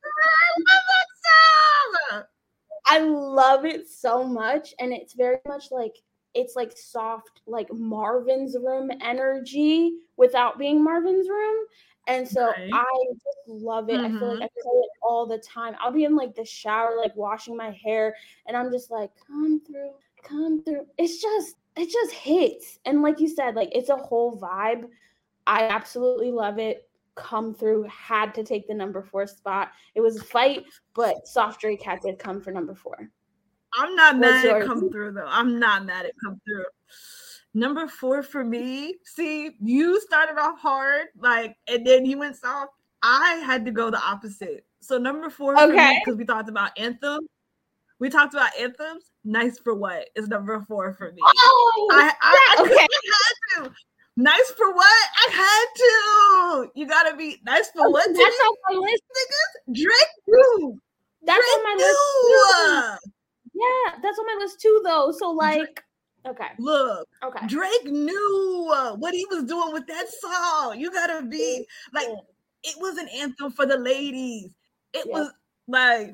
B: I love it so much, and it's very much like it's like soft, like Marvin's Room energy without being Marvin's Room. And so I just love it. I feel like I play it all the time. I'll be in like the shower, like washing my hair, and I'm just like, come through, come through. It just hits. And like you said, like it's a whole vibe. I absolutely love it. Come Through had to take the number 4 spot. It was a fight, but Soft Drake had to come for number 4.
A: I'm not mad at Come Through though. I'm not mad at Come Through. Number 4 for me. See, you started off hard, like, and then you went soft. I had to go the opposite. So number 4 for me, because we talked about anthems. We talked about anthems. Nice for What is number 4 for me.
B: Oh,
A: I had to. Nice for What? I had to. You gotta be nice for what?
B: That's on my list,
A: niggas. Drake too.
B: That's on my list too. Yeah, that's on my list too, though. So like,
A: look, Drake knew what he was doing with that song. You gotta be like, it was an anthem for the ladies. It was like,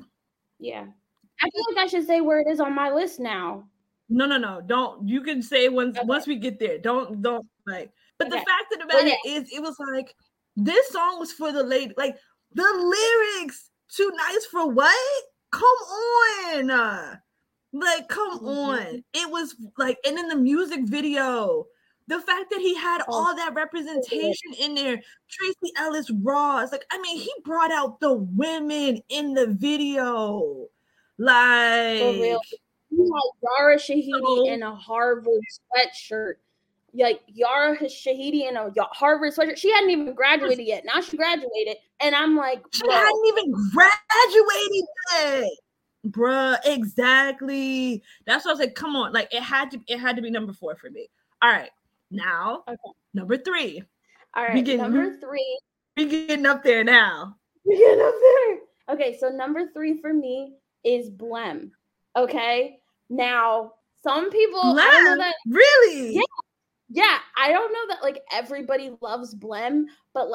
B: I feel like I should say where it is on my list now.
A: No. Don't. You can say once we get there. Don't like. But the fact of the matter is, it was like this song was for the lady. Like the lyrics, "Too Nice for What?" Come on, like come on. It was like, and in the music video, the fact that he had all that representation in there. Tracy Ellis Ross, like I mean, he brought out the women in the video, like.
B: For real. You had Yara Shahidi in a Harvard sweatshirt. Like Yara Shahidi in a Harvard sweatshirt. She hadn't even graduated yet. Now she graduated. And I'm like,
A: she hadn't even graduated yet. Bruh, exactly. That's what I was like, come on. Like it had to be number 4 for me. All right. Now, number 3.
B: All right, number 3.
A: We're getting up there now.
B: We're getting up there. Okay, so number 3 for me is Blem. Okay, now some people
A: Blem?
B: I don't know that
A: really.
B: Yeah, I don't know that like everybody loves Blem, but like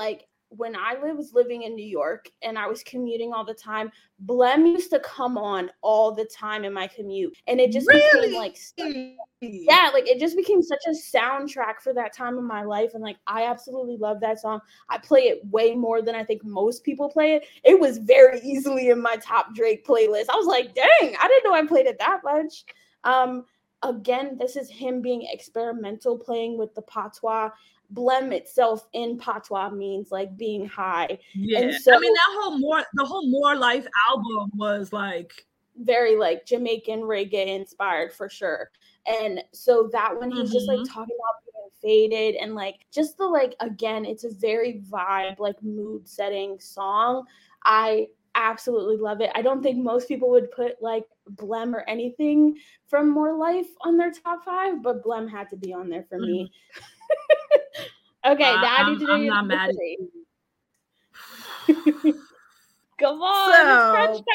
B: when I was living in New York and I was commuting all the time, Blem used to come on all the time in my commute. And it just became like, yeah, like it just became such a soundtrack for that time of my life. And like, I absolutely love that song. I play it way more than I think most people play it. It was very easily in my top Drake playlist. I was like, dang, I didn't know I played it that much. Again, this is him being experimental, playing with the patois. Blem itself in patois means like being high.
A: Yeah. And so, I mean, the whole More Life album was like
B: very like Jamaican reggae inspired for sure. And so that when he's just like talking about being faded and like just the like, again, it's a very vibe, like mood setting song. I absolutely love it. I don't think most people would put like Blem or anything from More Life on their top 5, but Blem had to be on there for me. Okay, now I need to know
A: I'm not mad at
B: you. Come on.
A: So,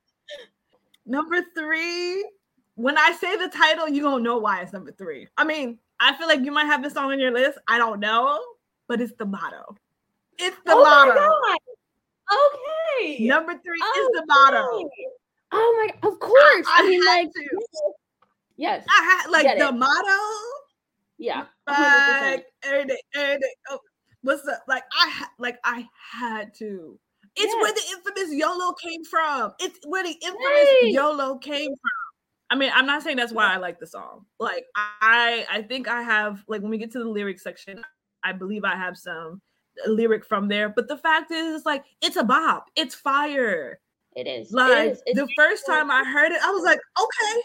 A: number 3. When I say the title, you gonna know why it's number 3. I mean, I feel like you might have this song on your list. I don't know, but it's the motto. It's the motto.
B: My God. Okay.
A: Number 3 is the motto.
B: Oh my! Of course. I mean, like, yes.
A: I had like the motto.
B: Yeah.
A: 100%. Like every day. Oh, what's up? Like I had to. It's where the infamous YOLO came from. It's where the infamous YOLO came from. I mean, I'm not saying that's why I like the song. Like I think I have, like, when we get to the lyrics section, I believe I have some lyric from there. But the fact is, like, it's a bop. It's fire.
B: It is.
A: Like, the first time I heard it, I was like, okay,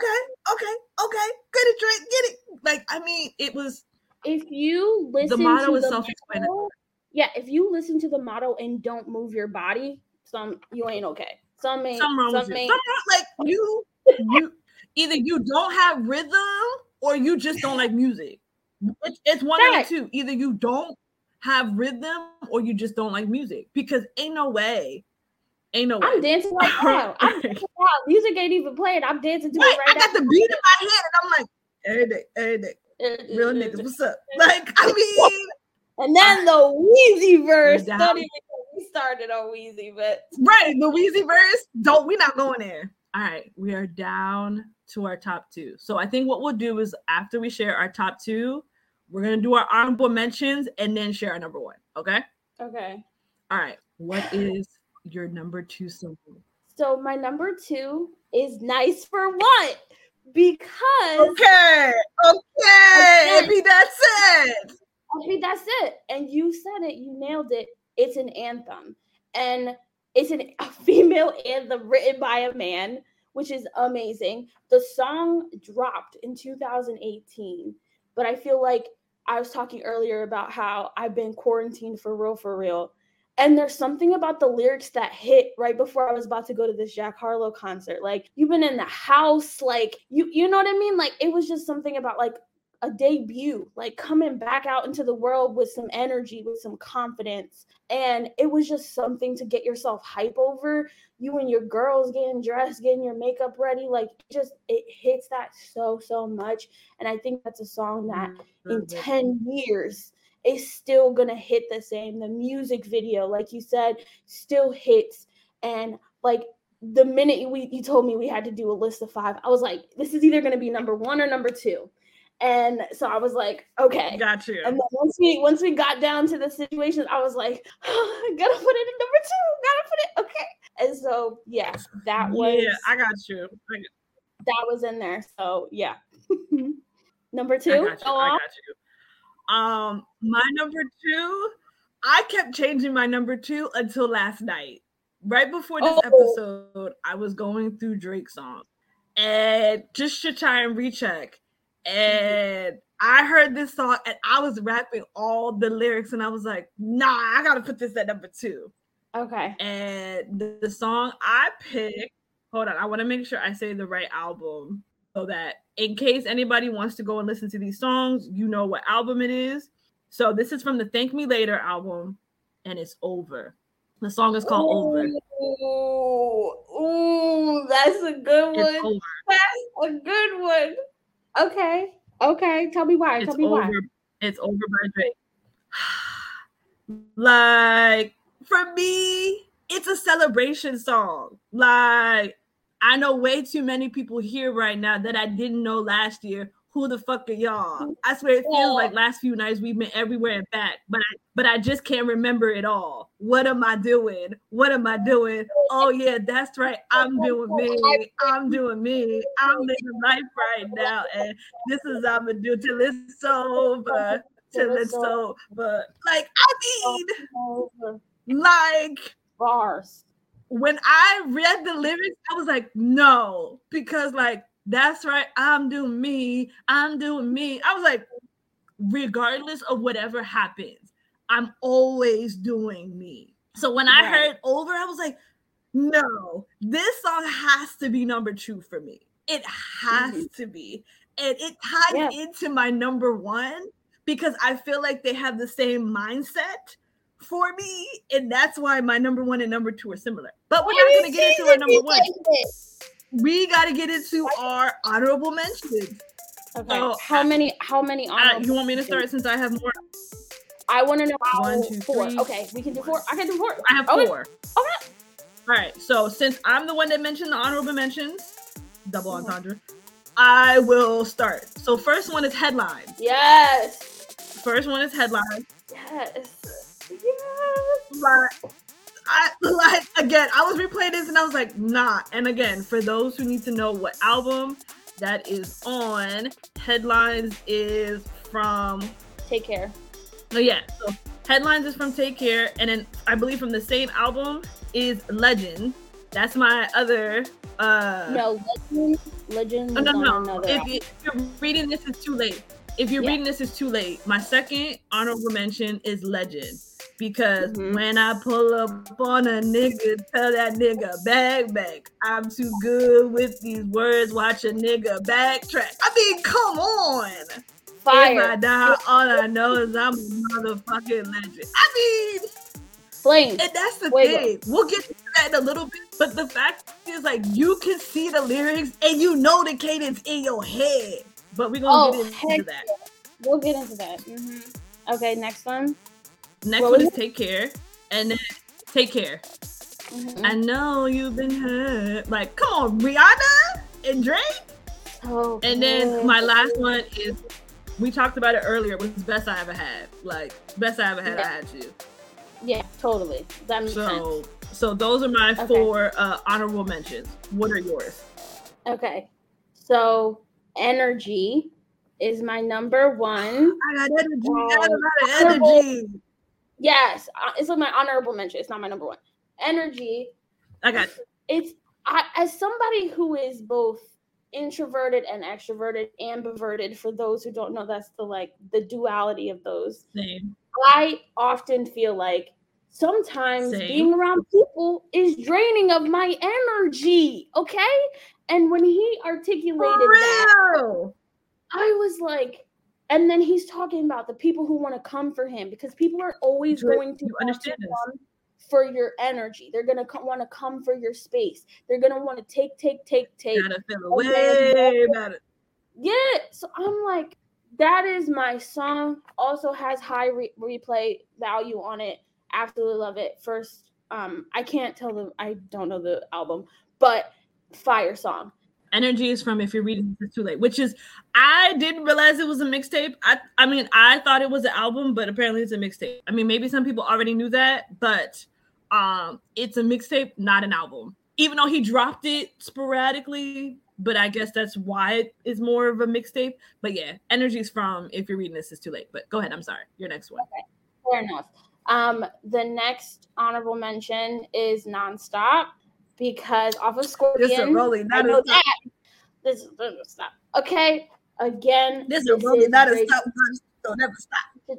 A: get it, Drake, get it. Like, I mean, it was.
B: If you listen,
A: the motto is self-explanatory.
B: Yeah, if you listen to the motto and don't move your body, you ain't okay. Something wrong with you.
A: Like you either you don't have rhythm or you just don't like music. It's one of the two. Either you don't have rhythm or you just don't like music, because ain't no way.
B: I'm dancing right now. Music ain't even playing. I'm dancing to it right now.
A: I got the beat in my head and I'm like, every day. Real niggas, what's up? Like, I mean.
B: And then the Weezy verse. Don't even get me started on Weezy, but.
A: Right, the Weezy verse. We're not going there. All right, we are down to our top 2. So I think what we'll do is, after we share our top 2, we're going to do our honorable mentions and then share our number 1. Okay?
B: Okay.
A: All right. What is your number 2 song?
B: So my number 2 is Nice for What? Because.
A: Okay. Maybe that's it.
B: Okay, that's it. And you said it. You nailed it. It's an anthem. And it's a female anthem written by a man, which is amazing. The song dropped in 2018, but I feel like I was talking earlier about how I've been quarantined for real. And there's something about the lyrics that hit right before I was about to go to this Jack Harlow concert. Like, you've been in the house, like, you know what I mean? Like, it was just something about, like, a debut, like coming back out into the world with some energy, with some confidence. And it was just something to get yourself hype over. You and your girls getting dressed, getting your makeup ready. Like, it hits that so much. And I think that's a song that in 10 years is still going to hit the same. The music video, like you said, still hits. And like, the minute you told me we had to do a list of 5, I was like, this is either going to be number 1 or number 2. And so I was like, okay.
A: Got you.
B: And then once we got down to the situation, I was like, oh, gotta put it in number 2. Gotta put it. Okay. And so, yeah, that was.
A: Yeah, I got you.
B: That was in there. So, yeah. Number 2.
A: I got you. My number 2, I kept changing my number 2 until last night. Right before this episode, I was going through Drake songs and just to try and recheck. And I heard this song and I was rapping all the lyrics and I was like, nah, I gotta put this at number 2.
B: Okay.
A: And the song I picked, hold on, I want to make sure I say the right album so that in case anybody wants to go and listen to these songs, you know what album it is. So this is from the Thank Me Later album and it's Over. The song is called Over.
B: Ooh, that's a good one. That's a good one. Okay. Tell me why.
A: It's over by Drake. Like, for me, it's a celebration song. Like, I know way too many people here right now that I didn't know last year. Who the fuck are y'all? I swear it feels like last few nights we've been everywhere and back, but I just can't remember it all. What am I doing? What am I doing? Oh yeah, that's right. I'm doing me. I'm doing me. I'm living life right now, and this is I'm gonna do till it's over. Till it's over. Like, I mean, like,
B: bars.
A: When I read the lyrics, I was like, no, because like, that's right, I'm doing me. I'm doing me. I was like, regardless of whatever happens, I'm always doing me. So when I heard Over, I was like, no, this song has to be number 2 for me. It has to be. And it ties into my number 1 because I feel like they have the same mindset for me. And that's why my number 1 and number 2 are similar. But we're not going to get into our number 1. We got to get into our honorable mentions.
B: Okay. So, how many honorable
A: you want me to start since I have more?
B: I want to know 1, 2, 4. Okay, we can do 4. I can do 4.
A: I have 4. Okay. All right. So since I'm the one that mentioned the honorable mentions, double entendre, I will start. So first one is Headlines.
B: Yes.
A: First one is Headlines.
B: Yes.
A: Again, I was replaying this and I was like, nah. And again, for those who need to know what album that is on, Headlines is from
B: Take Care.
A: No, yeah. So Headlines is from Take Care, and then I believe from the same album is Legend. That's my other.
B: No, Legend.
A: No. If you're reading this, is too late. If you're reading this, is too late. My second honorable mention is Legend. Because when I pull up on a nigga, tell that nigga back. I'm too good with these words. Watch a nigga backtrack. I mean, come on.
B: Fire.
A: If I die, all I know is I'm a motherfucking legend. I mean,
B: Flame.
A: And that's the thing. We'll get to that in a little bit. But the fact is, like, you can see the lyrics and you know the cadence in your head. But we're going to get into that.
B: We'll get into that. Okay, next one.
A: Next one is Take Care. And then Take Care. I know you've been hurt. Like, come on, Rihanna and Drake.
B: Oh,
A: and then my last one is, we talked about it earlier, was Best I Ever Had. Like, Best I Ever Had, I Had You.
B: Yeah, totally. That makes sense.
A: So those are my 4 honorable mentions. What are yours?
B: Okay. So Energy is my number 1.
A: I got energy. I got a lot of energy.
B: Yes, it's like my honorable mention. It's not my number 1. Energy.
A: I got
B: it. As somebody who is both introverted and extroverted, ambiverted, for those who don't know, that's the duality of those.
A: Same.
B: I often feel like sometimes being around people is draining of my energy. Okay. And when he articulated that, I was like, and then he's talking about the people who want to come for him, because people are always going to
A: understand
B: come for your energy. They're going to want to come for your space. They're going to want to take.
A: Gotta feel way better.
B: Yeah. So I'm like, that is my song. Also has high replay value on it. Absolutely love it. First, I don't know the album, but fire song.
A: Energy is from If You're Reading This, It's Too Late, which is, I didn't realize it was a mixtape. I mean, I thought it was an album, but apparently it's a mixtape. I mean, maybe some people already knew that, but it's a mixtape, not an album. Even though he dropped it sporadically, but I guess that's why it is more of a mixtape. But yeah, Energy is from If You're Reading This, It's Too Late. But go ahead, I'm sorry. Your next one.
B: Okay, fair enough. The next honorable mention is Nonstop, because off of Scorpion.
A: This is rolling, not a stop.
B: This is a stop. Okay, again.
A: This is rolling, not a stop. Don't never stop.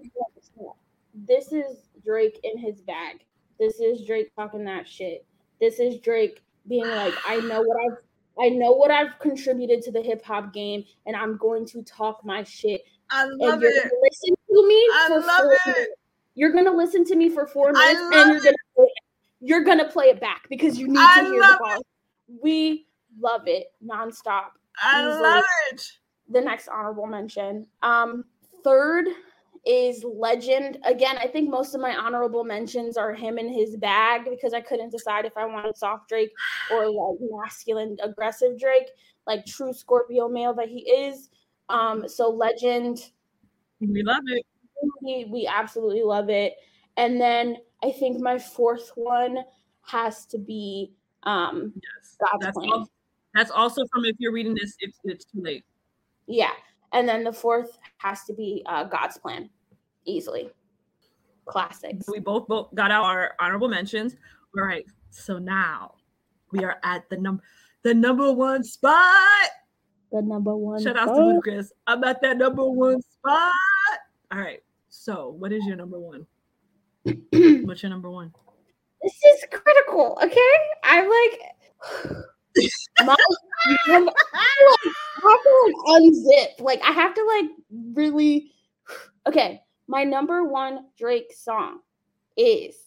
B: This is Drake in his bag. This is Drake talking that shit. This is Drake being like, I know what I've contributed to the hip hop game, and I'm going to talk my shit.
A: I love it.
B: Listen to me.
A: I love it.
B: You're gonna listen to me for 4 minutes, and you're gonna play it back because you need to hear the ball. We love it. Nonstop.
A: I love it.
B: The next honorable mention. Third is Legend. Again, I think most of my honorable mentions are him and his bag because I couldn't decide if I wanted soft Drake or like masculine, aggressive Drake, like true Scorpio male that he is. So Legend.
A: We love it.
B: We absolutely love it. And then I think my fourth one has to be
A: Yes.
B: God's Plan.
A: That's also from If You're Reading This, it's too late.
B: Yeah. And then the fourth has to be God's Plan. Easily. Classics.
A: We both got out our honorable mentions. All right. So now we are at the number one spot.
B: The number one
A: Shout out to Ludacris. I'm at that number one spot. All right. So what is your number one? What's your number one?
B: This is critical, okay? I'm like I have to unzip. Like I have to like really okay. My number one Drake song is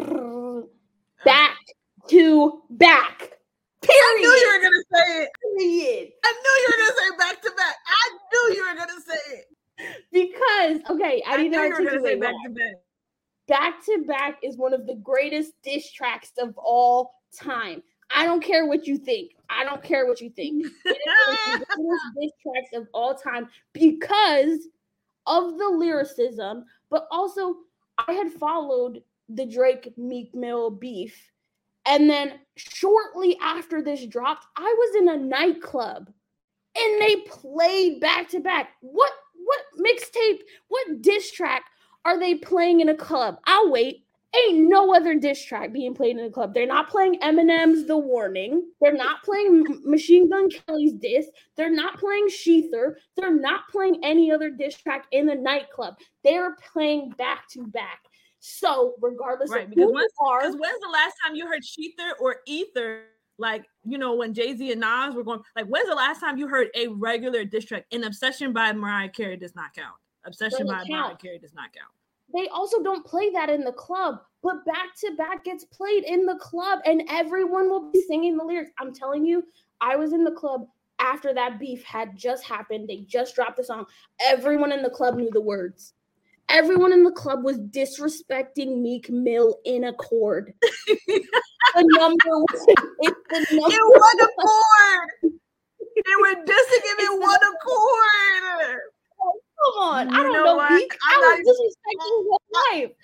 B: Back to Back. Period.
A: I knew you were gonna say it.
B: Period.
A: I knew you were gonna say Back to Back. I knew you were gonna say it.
B: Because I need to articulate
A: Back to Back.
B: Back to Back is one of the greatest diss tracks of all time. I don't care what you think. It is one of the greatest diss tracks of all time because of the lyricism, but also I had followed the Drake Meek Mill beef. And then shortly after this dropped, I was in a nightclub and they played Back to Back. What mixtape, what diss track are they playing in a club? I'll wait. Ain't no other diss track being played in a club. They're not playing Eminem's The Warning. They're not playing Machine Gun Kelly's diss. They're not playing Sheether. They're not playing any other diss track in the nightclub. They're playing Back to Back. So regardless of who you are.
A: Because when's the last time you heard Sheether or Ether? Like, you know, when Jay-Z and Nas were going, like, when's the last time you heard a regular diss track? And Obsession by Mariah Carey does not count. Mariah Carey does not count.
B: They also don't play that in the club, but Back to Back gets played in the club and everyone will be singing the lyrics. I'm telling you, I was in the club after that beef had just happened. They just dropped the song. Everyone in the club knew the words. Everyone in the club was disrespecting Meek Mill in a chord. The number was
A: in one accord. They were dissing him in one accord.
B: Come on, I don't know, Meek. I was disrespecting your life.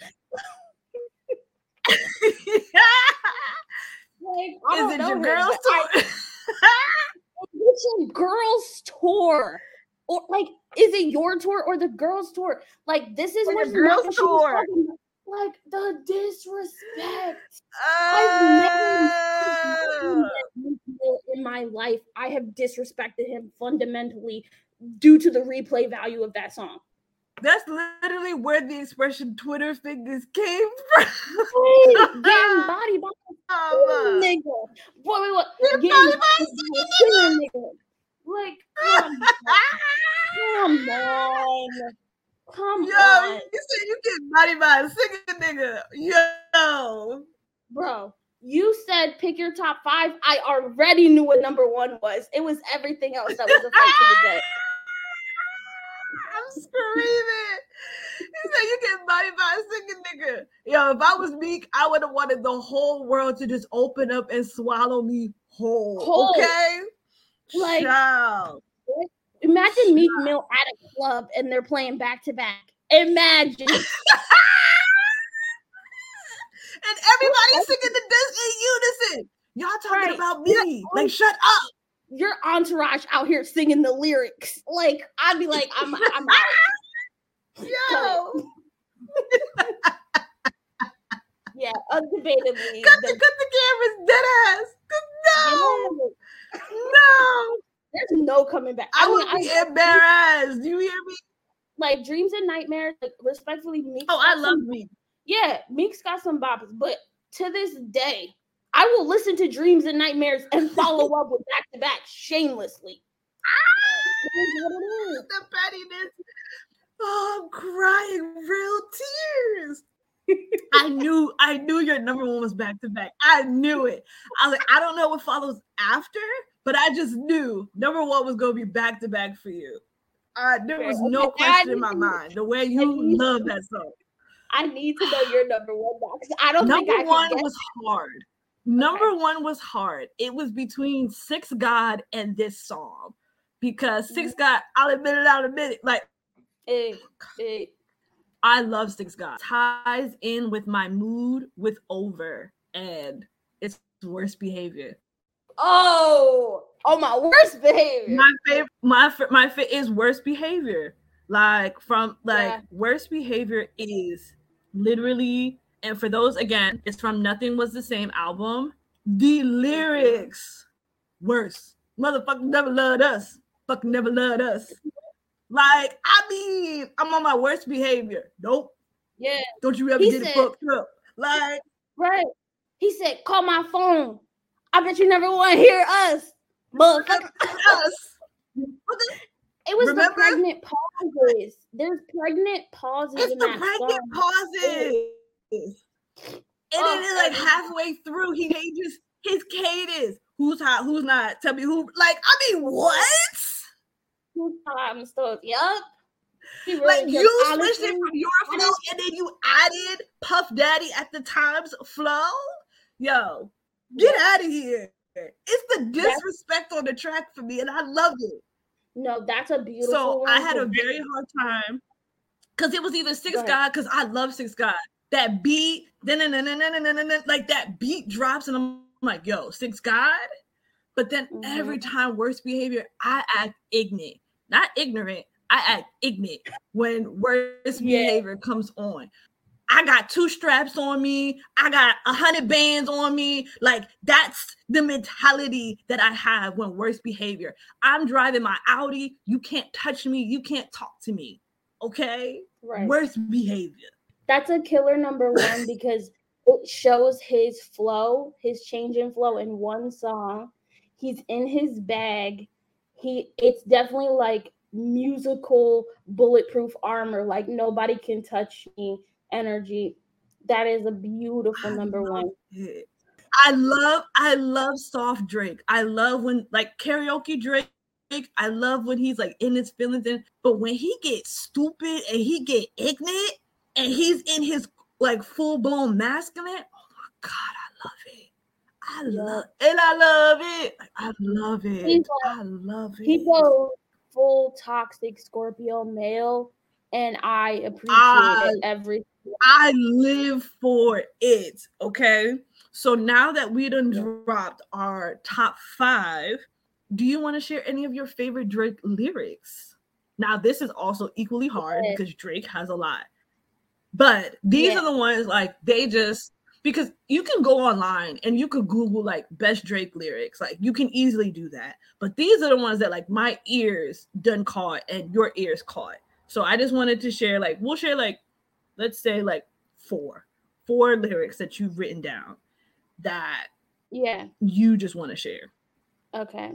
B: Like,
A: is it your girls' tour?
B: It's your girls' tour. Or like, is it your tour or the girls' tour? Like, this is what
A: the girls' tour.
B: Like the disrespect. I've never in my life. I have disrespected him fundamentally due to the replay value of that song.
A: That's literally where the expression Twitter fingers came from.
B: Getting body by a nigga. Boy, what? Getting body by a nigga. Like, come on.
A: You said you get body by a singing nigga. Yo.
B: Bro, you said pick your top 5. I already knew what number 1 was. It was everything else that was a fight to the death.
A: I'm screaming. You said you get body by a singing nigga. Yo, if I was Meek, I would have wanted the whole world to just open up and swallow me whole. Okay?
B: Like,
A: Child.
B: Imagine Meek Mill at a club and they're playing Back to Back. Imagine.
A: And everybody singing the diss in unison. Y'all talking about me. Like, shut up.
B: Your entourage out here singing the lyrics. Like, I'd be like, I'm out.
A: Yo.
B: Yeah, undebatably.
A: Cut the cameras, dead ass. No. No.
B: There's no coming back.
A: I would be embarrassed. Do you hear me?
B: Like, Dreams and Nightmares, like, respectfully, Meek.
A: Oh, I love Meek.
B: Yeah, Meek's got some bops, but to this day, I will listen to Dreams and Nightmares and follow up with Back to Back shamelessly.
A: The pettiness. Oh, I'm crying real tears. I knew your number 1 was Back to Back. I knew it. I was like, I don't know what follows after, but I just knew number 1 was gonna be Back to Back for you. There was no question in my mind. The way you love that song.
B: I need to know your number one now, because I don't think I
A: Number one
B: can guess.
A: was hard. Number one was hard. It was between Six God and this song. Because Six God, I'll admit it. Like, I love Six God. Ties in with my mood with Over, and it's Worst Behavior.
B: Oh, my Worst Behavior.
A: My favorite is Worst Behavior. Like, Worst Behavior is literally, and for those, again, it's from Nothing Was the Same album. The lyrics, worse. Motherfucker never loved us. Fucking never loved us. Like, I mean, I'm on my worst behavior. Nope.
B: Yeah.
A: Don't you ever get it fucked up. Like,
B: right. He said, call my phone. I bet you never want to hear us. Motherfucker. Us. It was the pregnant pauses. There's pregnant pauses in that song. It's the
A: pregnant pauses. And then it's like halfway through, he changes his cadence. Who's hot? Who's not? Tell me who. Like, I mean, what?
B: Who's hot? I'm still, yup.
A: Like, you switched it from your flow and then you added Puff Daddy at the time's flow? Yo, get out of here. It's the disrespect on the track for me, and I love it.
B: No, that's a beautiful
A: So
B: one.
A: I had a very hard time because it was either Six God, because I love Six God. That beat, like that beat drops, and I'm like, yo, Six God. But then every time Worst Behavior, I act ignorant. Not ignorant, I act ignorant when Worst Behavior comes on. I got 2 straps on me. I got 100 bands on me. Like, that's the mentality that I have when Worst Behavior. I'm driving my Audi. You can't touch me. You can't talk to me. Okay?
B: Right.
A: Worst Behavior.
B: That's a killer number one because it shows his flow, his change in flow in one song. He's in his bag. It's definitely like musical bulletproof armor. Like, nobody can touch me. Energy. That is a beautiful number one.
A: I love soft Drake. I love when, like, karaoke Drake. I love when he's like in his feelings, but when he gets stupid and he get ignorant and he's in his like full blown masculine, oh my God, I love it. I love it. I love it. I love it.
B: He goes full toxic Scorpio male, and I appreciate it every.
A: I live for it. Okay. So now that we done dropped our top 5, do you want to share any of your favorite Drake lyrics? Now, this is also equally hard because Drake has a lot. But these are the ones, like, they just, because you can go online and you could Google like best Drake lyrics. Like, you can easily do that. But these are the ones that like my ears done caught and your ears caught. So I just wanted to share, like, we'll share like, let's say like 4 lyrics that you've written down that you just want to share.
B: Okay.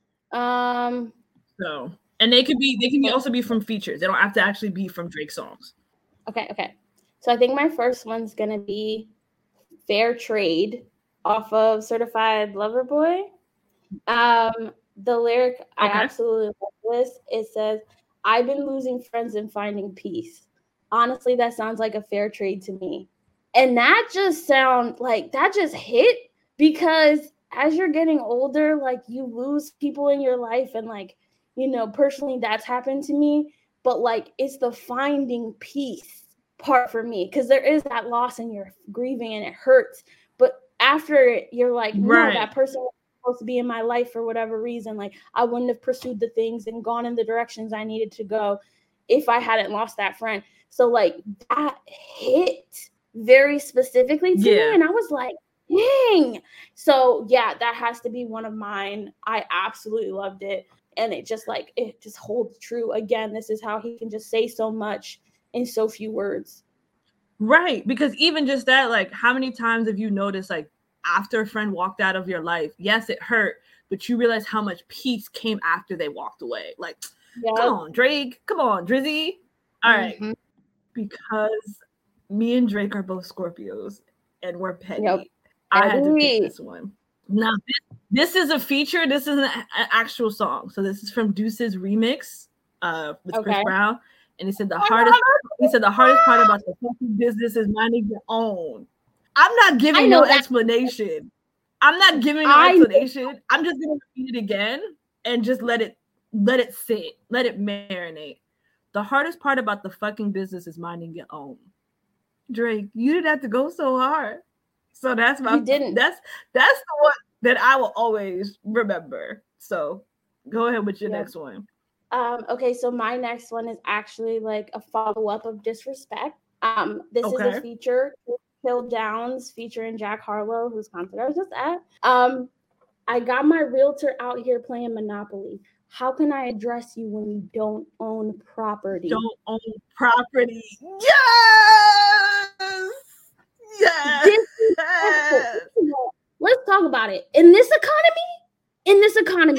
A: So, and they can also be from features. They don't have to actually be from Drake songs.
B: Okay. So I think my first one's gonna be Fair Trade off of Certified Lover Boy. The lyric, I absolutely love this. It says, I've been losing friends and finding peace. Honestly, that sounds like a fair trade to me. And that just hit, because as you're getting older, like, you lose people in your life, and like, you know, personally that's happened to me, but like, it's the finding peace part for me, because there is that loss and you're grieving and it hurts, but after you're like, no, that person was supposed to be in my life for whatever reason. Like, I wouldn't have pursued the things and gone in the directions I needed to go if I hadn't lost that friend. So like, that hit very specifically to me, and I was like, dang. So yeah, that has to be one of mine. I absolutely loved it, and it just holds true. Again, this is how he can just say so much in so few words.
A: Right, because even just that, like, how many times have you noticed, like, after a friend walked out of your life, yes, it hurt, but you realize how much peace came after they walked away. Like, come on, Drake. Come on, Drizzy. All right. Because me and Drake are both Scorpios and we're petty. I had to pick this one. Now, this is a feature. This is an actual song. So this is from Deuce's remix. with Chris Brown, and he said the hardest part about the fucking business is minding your own. I'm not giving no explanation. I'm not giving no explanation. I'm just gonna repeat it again and just let it sit, let it marinate. The hardest part about the fucking business is minding your own. Drake, you didn't have to go so hard. So that's my that's the one that I will always remember. So go ahead with your next one.
B: Okay, so my next one is actually like a follow-up of Disrespect. This is a feature, Phil Downs featuring Jack Harlow, whose concert I was just at. I got my realtor out here playing Monopoly. How can I address you when you don't own property?
A: Don't own property. Yes! Yes!
B: Let's talk about it. In this economy,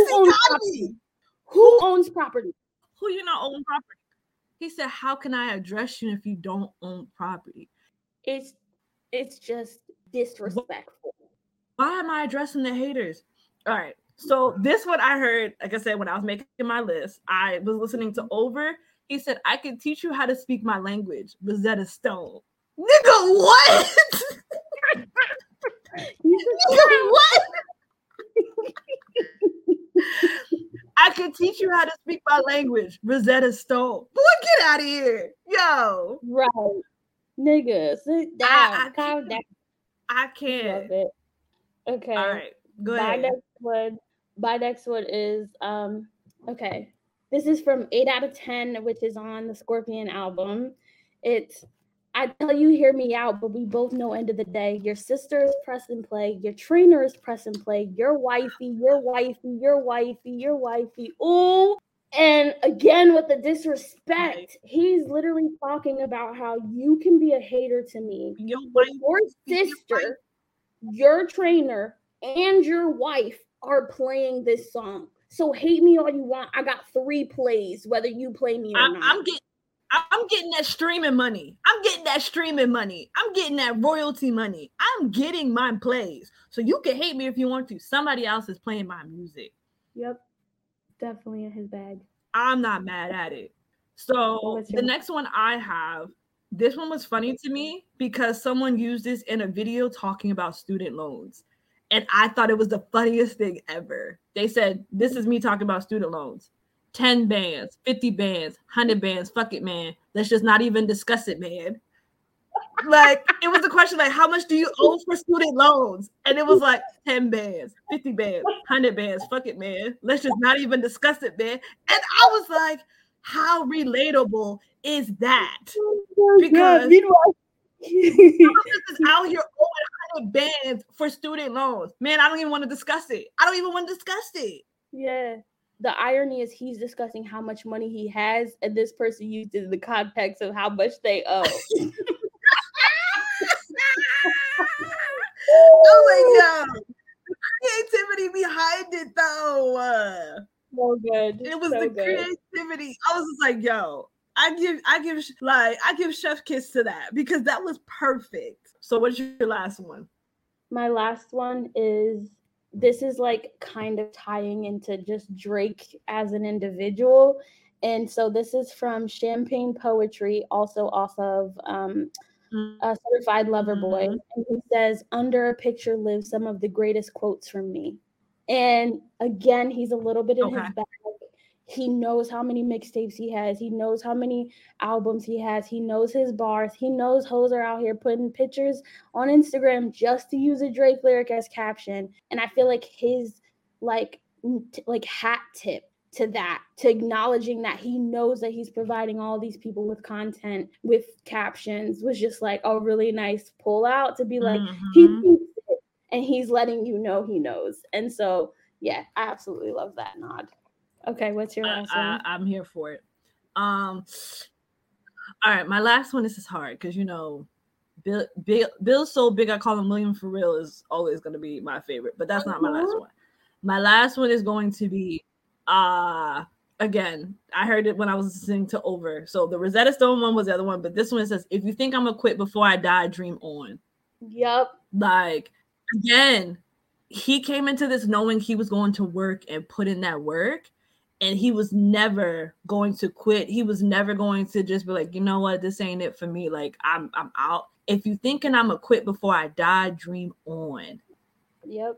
B: who owns property?
A: Who you not own property? He said, how can I address you if you don't own property?
B: It's just disrespectful.
A: Why am I addressing the haters? All right. So this one I heard, like I said, when I was making my list, I was listening to Over. He said, I can teach you how to speak my language, Rosetta Stone. Nigga, what? Nigga, what? I can teach you how to speak my language, Rosetta Stone. Boy, get out of here. Yo.
B: Right. Nigga, sit down. Calm down.
A: I can't.
B: Love it. Okay.
A: All right. Go ahead.
B: My next one is okay. This is from 8 out of 10, which is on the Scorpion album. It's I tell you, hear me out, but we both know end of the day. Your sister is press and play. Your trainer is press and play. Your wifey. Ooh. And again, with the disrespect, he's literally talking about how you can be a hater to me. Your sister, your trainer, and your wife are playing this song. So hate me all you want. I got 3 plays, whether you play me or not.
A: I'm getting that streaming money. I'm getting that royalty money. I'm getting my plays. So you can hate me if you want to. Somebody else is playing my music.
B: Yep. Definitely in his bag.
A: I'm not mad at it. So the next one I have, this one was funny to me because someone used this in a video talking about student loans. And I thought it was the funniest thing ever. They said, this is me talking about student loans. 10 bands, 50 bands, 100 bands, fuck it, man. Let's just not even discuss it, man. Like, it was a question like, how much do you owe for student loans? And it was like 10 bands, 50 bands, 100 bands, fuck it, man. Let's just not even discuss it, man. And I was like, how relatable is that? Because is out here owing 100 bands for student loans. Man, I don't even want to discuss it.
B: Yeah. The irony is he's discussing how much money he has, and this person used it in the context of how much they owe.
A: Oh my God. The creativity behind it, though.
B: So good.
A: It was the creativity. I was just like, yo, I give chef kiss to that because that was perfect. So what's your last one?
B: My last one is, this is like kind of tying into just Drake as an individual. And so this is from Champagne Poetry, also off of Certified Lover Boy. And he says, under a picture live some of the greatest quotes from me. And again, he's a little bit in his bag. He knows how many mixtapes he has. He knows how many albums he has. He knows his bars. He knows hoes are out here putting pictures on Instagram just to use a Drake lyric as caption. And I feel like his like hat tip to that, to acknowledging that he knows that he's providing all these people with content, with captions, was just like a really nice pull out to be like, he thinks it, and he's letting you know he knows. And so, yeah, I absolutely love that nod. Okay, what's your last one?
A: I'm here for it. All right, my last one. This is hard because Bill's So Big I Call Him William for Real is always going to be my favorite, but that's not my last one. My last one is going to be again, I heard it when I was listening to Over. So the Rosetta Stone one was the other one, but this one says, if you think I'm gonna quit before I die, dream on.
B: Yep.
A: Like, again, he came into this knowing he was going to work and put in that work. and he was never going to quit. He was never going to just be like, you know what, this ain't it for me. Like, I'm out. If you thinking I'm gonna quit before I die, dream on.
B: Yep.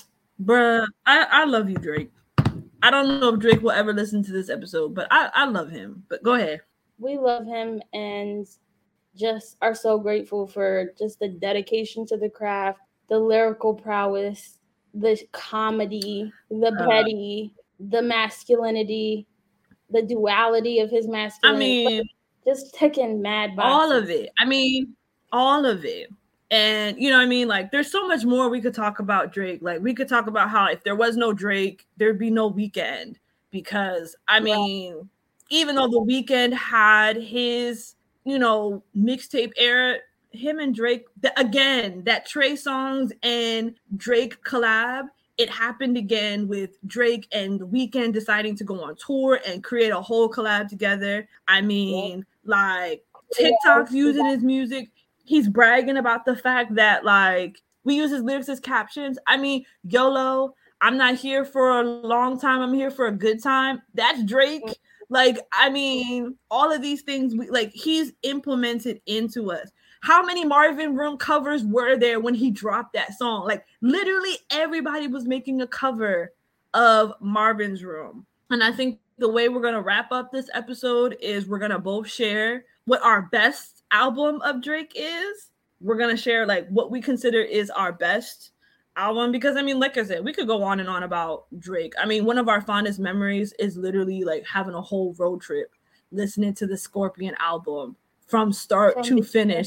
A: Bruh, I love you, Drake. I don't know if Drake will ever listen to this episode, but I love him. But go ahead.
B: We love him and just are so grateful for just the dedication to the craft, the lyrical prowess, the comedy, the petty, the masculinity, the duality of his masculinity.
A: I mean,
B: just ticking mad boxes.
A: All of it. I mean, all of it. And you know what I mean? Like, there's so much more we could talk about Drake. Like, we could talk about how if there was no Drake, there'd be no Weeknd. Because, I mean, even though The Weeknd had his, you know, mixtape era, him and Drake, again, that Trey Songz and Drake collab, it happened again with Drake and The Weeknd deciding to go on tour and create a whole collab together. I mean, like, TikTok's using his music. He's bragging about the fact that, like, we use his lyrics as captions. I mean, YOLO, I'm not here for a long time, I'm here for a good time. That's Drake. Like, I mean, all of these things, he's implemented into us. How many Marvin Room covers were there when he dropped that song? Like, literally everybody was making a cover of Marvin's Room. And I think the way we're going to wrap up this episode is we're going to both share what our best album of Drake is. We're going to share, like, what we consider is our best album. Because, I mean, like I said, we could go on and on about Drake. I mean, one of our fondest memories is literally, like, having a whole road trip listening to the Scorpion album from start to finish,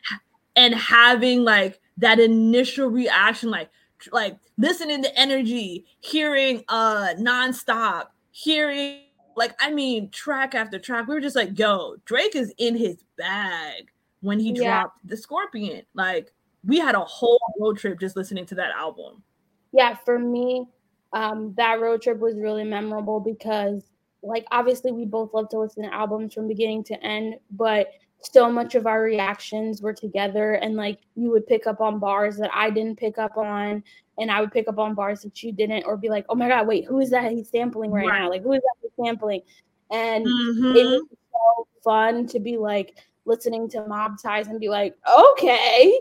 A: and having, like, that initial reaction, like listening to Energy, hearing Nonstop, hearing, like, I mean, track after track. We were just like, yo, Drake is in his bag when he dropped the Scorpion. Like, we had a whole road trip just listening to that album.
B: Yeah, for me, that road trip was really memorable because, like, obviously we both love to listen to albums from beginning to end, but so much of our reactions were together, and, like, you would pick up on bars that I didn't pick up on, and I would pick up on bars that you didn't, or be like, oh my God, wait, who is that he's sampling right now? Like, who is that he's sampling? And it was so fun to be, like, listening to Mob Ties and be like, okay.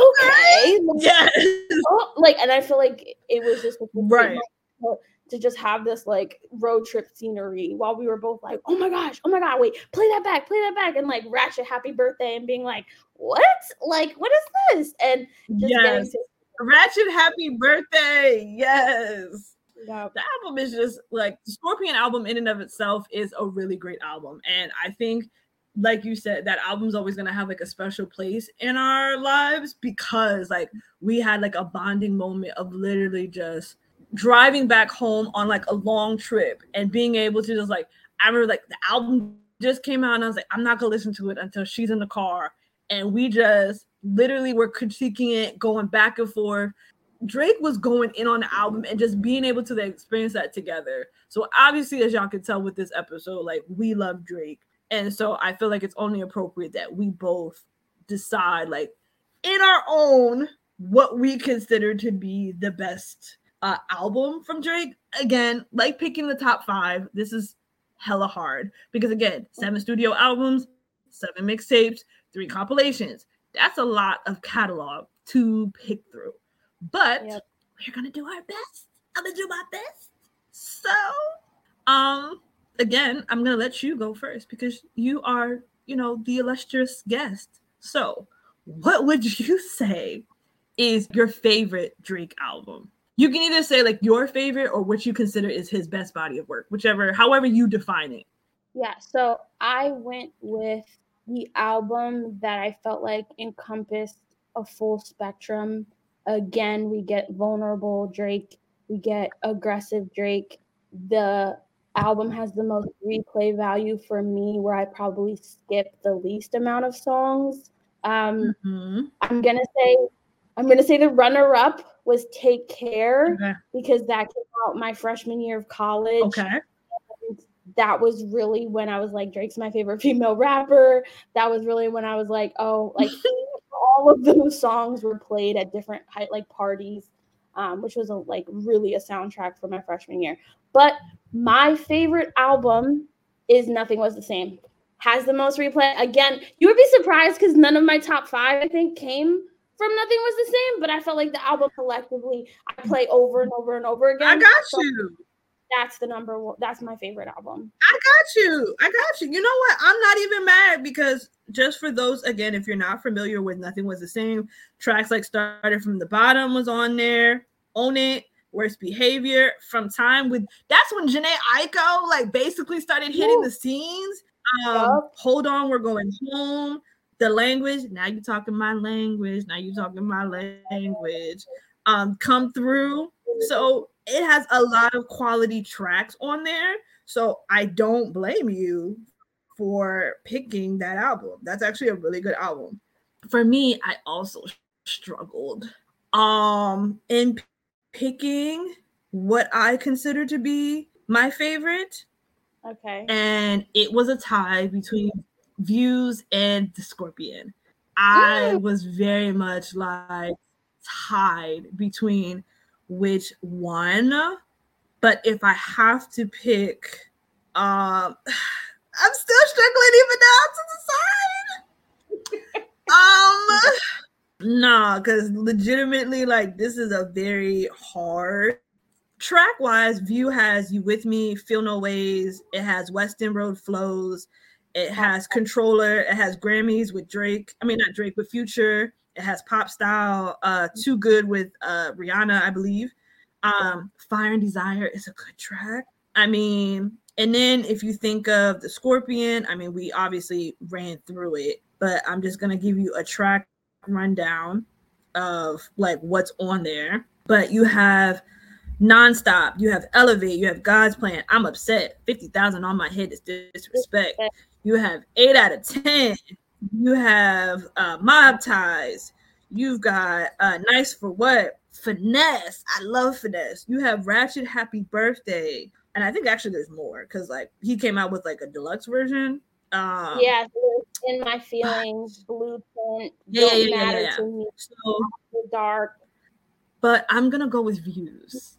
A: Yes.
B: Like, and I feel like it was just right to just have this, like, road trip scenery while we were both like, oh my God, wait, play that back, and, like, Ratchet Happy Birthday and being like, what? Like, what is this? And just getting to
A: Ratchet Happy Birthday. Yes. Yeah. The album is just, like, the Scorpion album in and of itself is a really great album. And I think, like you said, that album's always going to have, like, a special place in our lives because, like, we had, like, a bonding moment of literally just driving back home on, like, a long trip and being able to just, like, I remember, like, the album just came out and I was like, I'm not gonna listen to it until she's in the car. And we just literally were critiquing it, going back and forth. Drake was going in on the album and just being able to experience that together. So obviously, as y'all can tell with this episode, like, we love Drake. And so I feel like it's only appropriate that we both decide, like, in our own, what we consider to be the best album from Drake. Again, like picking the top 5, this is hella hard because, again, 7 studio albums, 7 mixtapes, 3 compilations. That's a lot of catalog to pick through. But we're gonna do our best. I'm gonna do my best. So, again, I'm gonna let you go first because you are, you know, the illustrious guest. So, what would you say is your favorite Drake album? You can either say, like, your favorite or what you consider is his best body of work, however you define it.
B: Yeah, so I went with the album that I felt like encompassed a full spectrum. Again, we get vulnerable Drake, we get aggressive Drake. The album has the most replay value for me, where I probably skip the least amount of songs. I'm gonna say the runner-up was Take Care, because that came out my freshman year of college.
A: Okay.
B: And that was really when I was like, Drake's my favorite female rapper. That was really when I was like, oh, like all of those songs were played at different, like, parties. which was really a soundtrack for my freshman year. But my favorite album is Nothing Was the Same. Has the most replay. Again, you would be surprised because none of my top 5, I think, came from Nothing Was the Same, but I felt like the album collectively I play over and over and over again.
A: I got you.
B: That's the number one. That's my favorite album.
A: I got you. You know what? I'm not even mad because just for those, again, if you're not familiar with Nothing Was the Same, tracks like Started From the Bottom was on there. Own It, Worst Behavior, From Time with, that's when Jhené Aiko basically started hitting the scenes. Hold On, We're Going Home. The Language, Now You Talking My Language. Come Through. So it has a lot of quality tracks on there. So I don't blame you for picking that album. That's actually a really good album. For me, I also struggled in picking what I consider to be my favorite.
B: Okay.
A: And it was a tie between Views and The Scorpion. I was very much tied between which one, but if I have to pick, I'm still struggling even now to decide. Nah, because legitimately, this is a very hard track-wise. View has You With Me, Feel No Ways. It has West End Road Flows. It has Controller. It has Grammys with Drake. I mean, not Drake, but Future. It has Pop Style, Too Good with Rihanna, I believe. Fire and Desire is a good track. I mean, and then if you think of The Scorpion, I mean, we obviously ran through it, but I'm just going to give you a track rundown of what's on there. But you have Nonstop, you have Elevate, you have God's Plan, I'm Upset, 50,000 on My Head is Disrespect. You have 8 out of 10. You have Mob Ties. You've got Nice for What? Finesse. I love Finesse. You have Ratchet Happy Birthday. And I think actually there's more because he came out with a deluxe version.
B: Yeah, In My Feelings, Blueprint,
A: Don't
B: Matter to Me,
A: so,
B: Dark.
A: But I'm going to go with Views.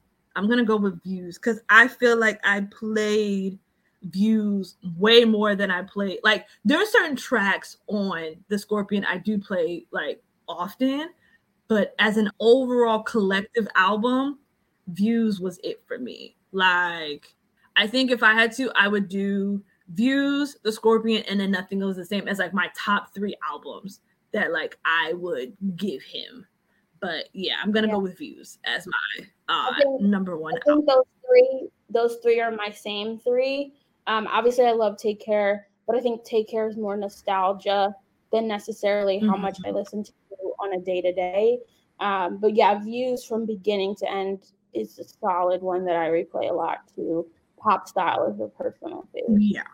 A: Because I feel like I played Views way more than I play. There are certain tracks on The Scorpion I do play often, but as an overall collective album, Views was it for me. I think if I had to, I would do Views, The Scorpion, and then Nothing Was the Same as my top 3 albums that I would give him. But yeah, I'm gonna go with Views as my number one.
B: I think those three are my same 3. Obviously, I love Take Care, but I think Take Care is more nostalgia than necessarily how much I listen to on a day-to-day. But yeah, Views from beginning to end is a solid one that I replay a lot too. Pop Style is a personal favorite.
A: Yeah.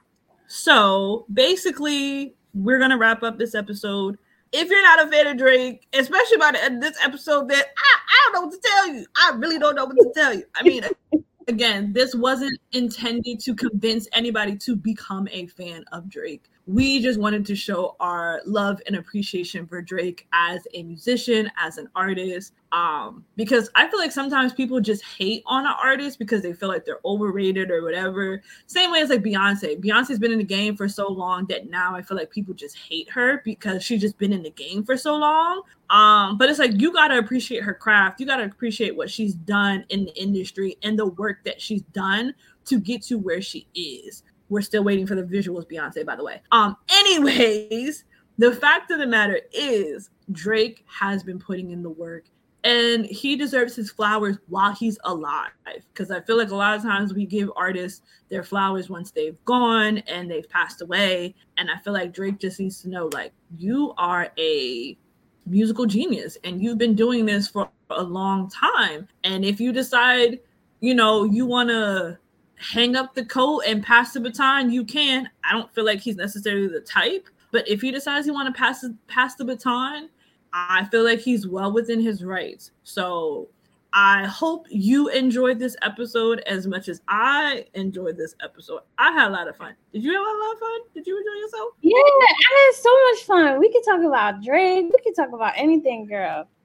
A: So basically, we're going to wrap up this episode. If you're not a fan of Drake, especially by the end of this episode, then I don't know what to tell you. I really don't know what to tell you. I mean, again, this wasn't intended to convince anybody to become a fan of Drake. We just wanted to show our love and appreciation for Drake as a musician, as an artist. Because I feel like sometimes people just hate on an artist because they feel like they're overrated or whatever. Same way as Beyonce. Beyonce's been in the game for so long that now I feel like people just hate her because she's just been in the game for so long. But it's you got to appreciate her craft. You got to appreciate what she's done in the industry and the work that she's done to get to where she is. We're still waiting for the visuals, Beyonce, by the way. Anyways, the fact of the matter is Drake has been putting in the work and he deserves his flowers while he's alive. Because I feel like a lot of times we give artists their flowers once they've gone and they've passed away. And I feel like Drake just needs to know, you are a musical genius and you've been doing this for a long time. And if you decide, you want to hang up the coat and pass the baton, you can. I don't feel like he's necessarily the type, but if he decides he want to pass the baton, I feel like he's well within his rights. So I hope you enjoyed this episode as much as I enjoyed this episode. I had a lot of fun. Did you have a lot of fun? Did you enjoy yourself?
B: Yeah, I had so much fun. We could talk about Drake. We could talk about anything, girl.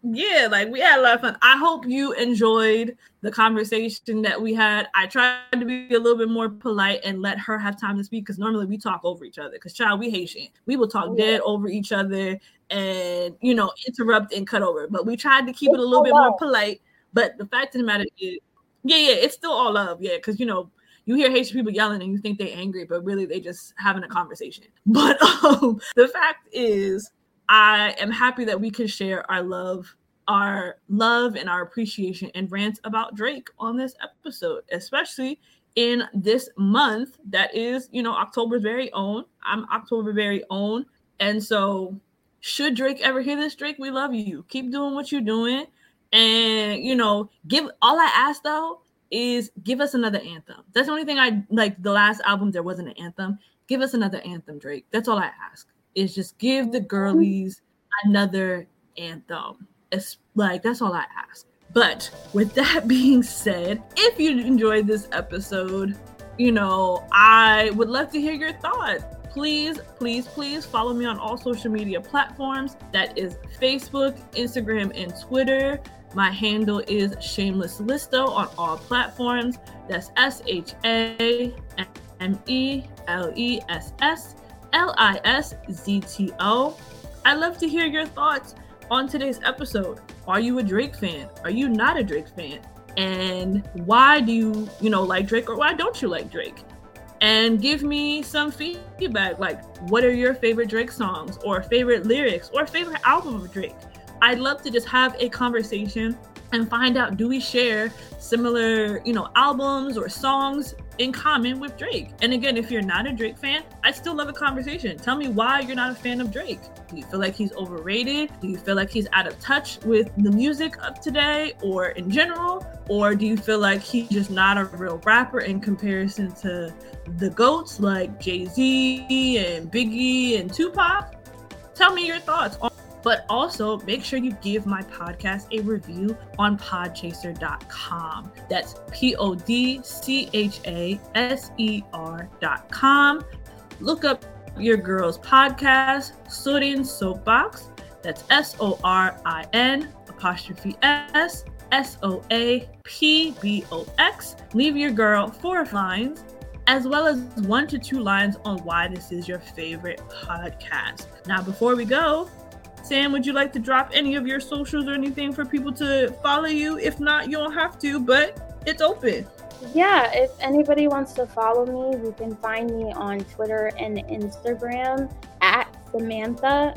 A: Yeah, like we had a lot of fun. I hope you enjoyed the conversation that we had. I tried to be a little bit more polite and let her have time to speak because normally we talk over each other. Because child, we Haitian. We will talk dead over each other and interrupt and cut over. But we tried to keep it a little bit more polite. But the fact of the matter is, yeah, it's still all love, yeah. Because you hear Haitian people yelling and you think they're angry, but really they just having a conversation. But the fact is, I am happy that we can share our love and our appreciation and rants about Drake on this episode, especially in this month that is, October's very own. I'm October's very own. And so should Drake ever hear this, Drake, we love you. Keep doing what you're doing. And, all I ask though is give us another anthem. That's the only thing I like. The last album, there wasn't an anthem. Give us another anthem, Drake. That's all I ask. Is just give the girlies another anthem. It's like, that's all I ask. But with that being said, if you enjoyed this episode, I would love to hear your thoughts. Please, please, please follow me on all social media platforms. That is Facebook, Instagram, and Twitter. My handle is Shameless Listo on all platforms. That's ShamelessListO. I'd love to hear your thoughts on today's episode. Are you a Drake fan? Are you not a Drake fan? And why do you, like Drake, or why don't you like Drake? And give me some feedback, like what are your favorite Drake songs, or favorite lyrics, or favorite album of Drake? I'd love to just have a conversation and find out, do we share similar, albums or songs in common with Drake? And again, if you're not a Drake fan, I still love a conversation. Tell me why you're not a fan of Drake. Do you feel like he's overrated? Do you feel like he's out of touch with the music of today or in general? Or do you feel like he's just not a real rapper in comparison to the GOATs like Jay-Z and Biggie and Tupac? Tell me your thoughts. But also make sure you give my podcast a review on podchaser.com. That's podchaser.com. Look up your girl's podcast, Sorin Soapbox. That's SORIN_SOAPBOX. Leave your girl 4 lines, as well as 1 to 2 lines on why this is your favorite podcast. Now, before we go, Sam, would you like to drop any of your socials or anything for people to follow you? If not, you don't have to, but it's open.
B: Yeah, if anybody wants to follow me, you can find me on Twitter and Instagram at Samantha,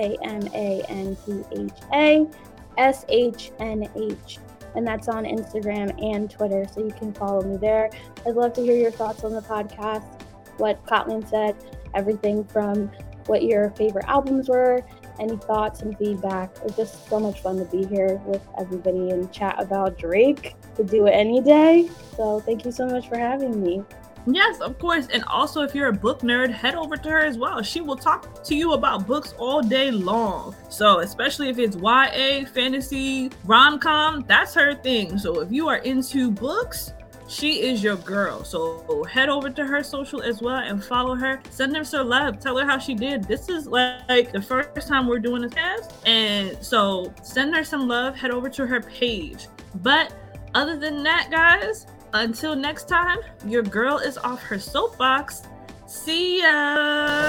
B: SAMANTHA and that's on Instagram and Twitter, so you can follow me there. I'd love to hear your thoughts on the podcast, what Kotlin said, everything from what your favorite albums were, any thoughts and feedback. It's just so much fun to be here with everybody and chat about Drake. To do it any day. So thank you so much for having me.
A: Yes, of course. And also, if you're a book nerd, head over to her as well. She will talk to you about books all day long. So especially if it's YA, fantasy, rom-com, that's her thing. So if you are into books, she is your girl. So head over to her social as well and follow her. Send her some love. Tell her how she did. This is like the first time we're doing this cast. And so send her some love. Head over to her page. But other than that, guys, until next time, your girl is off her soapbox. See ya!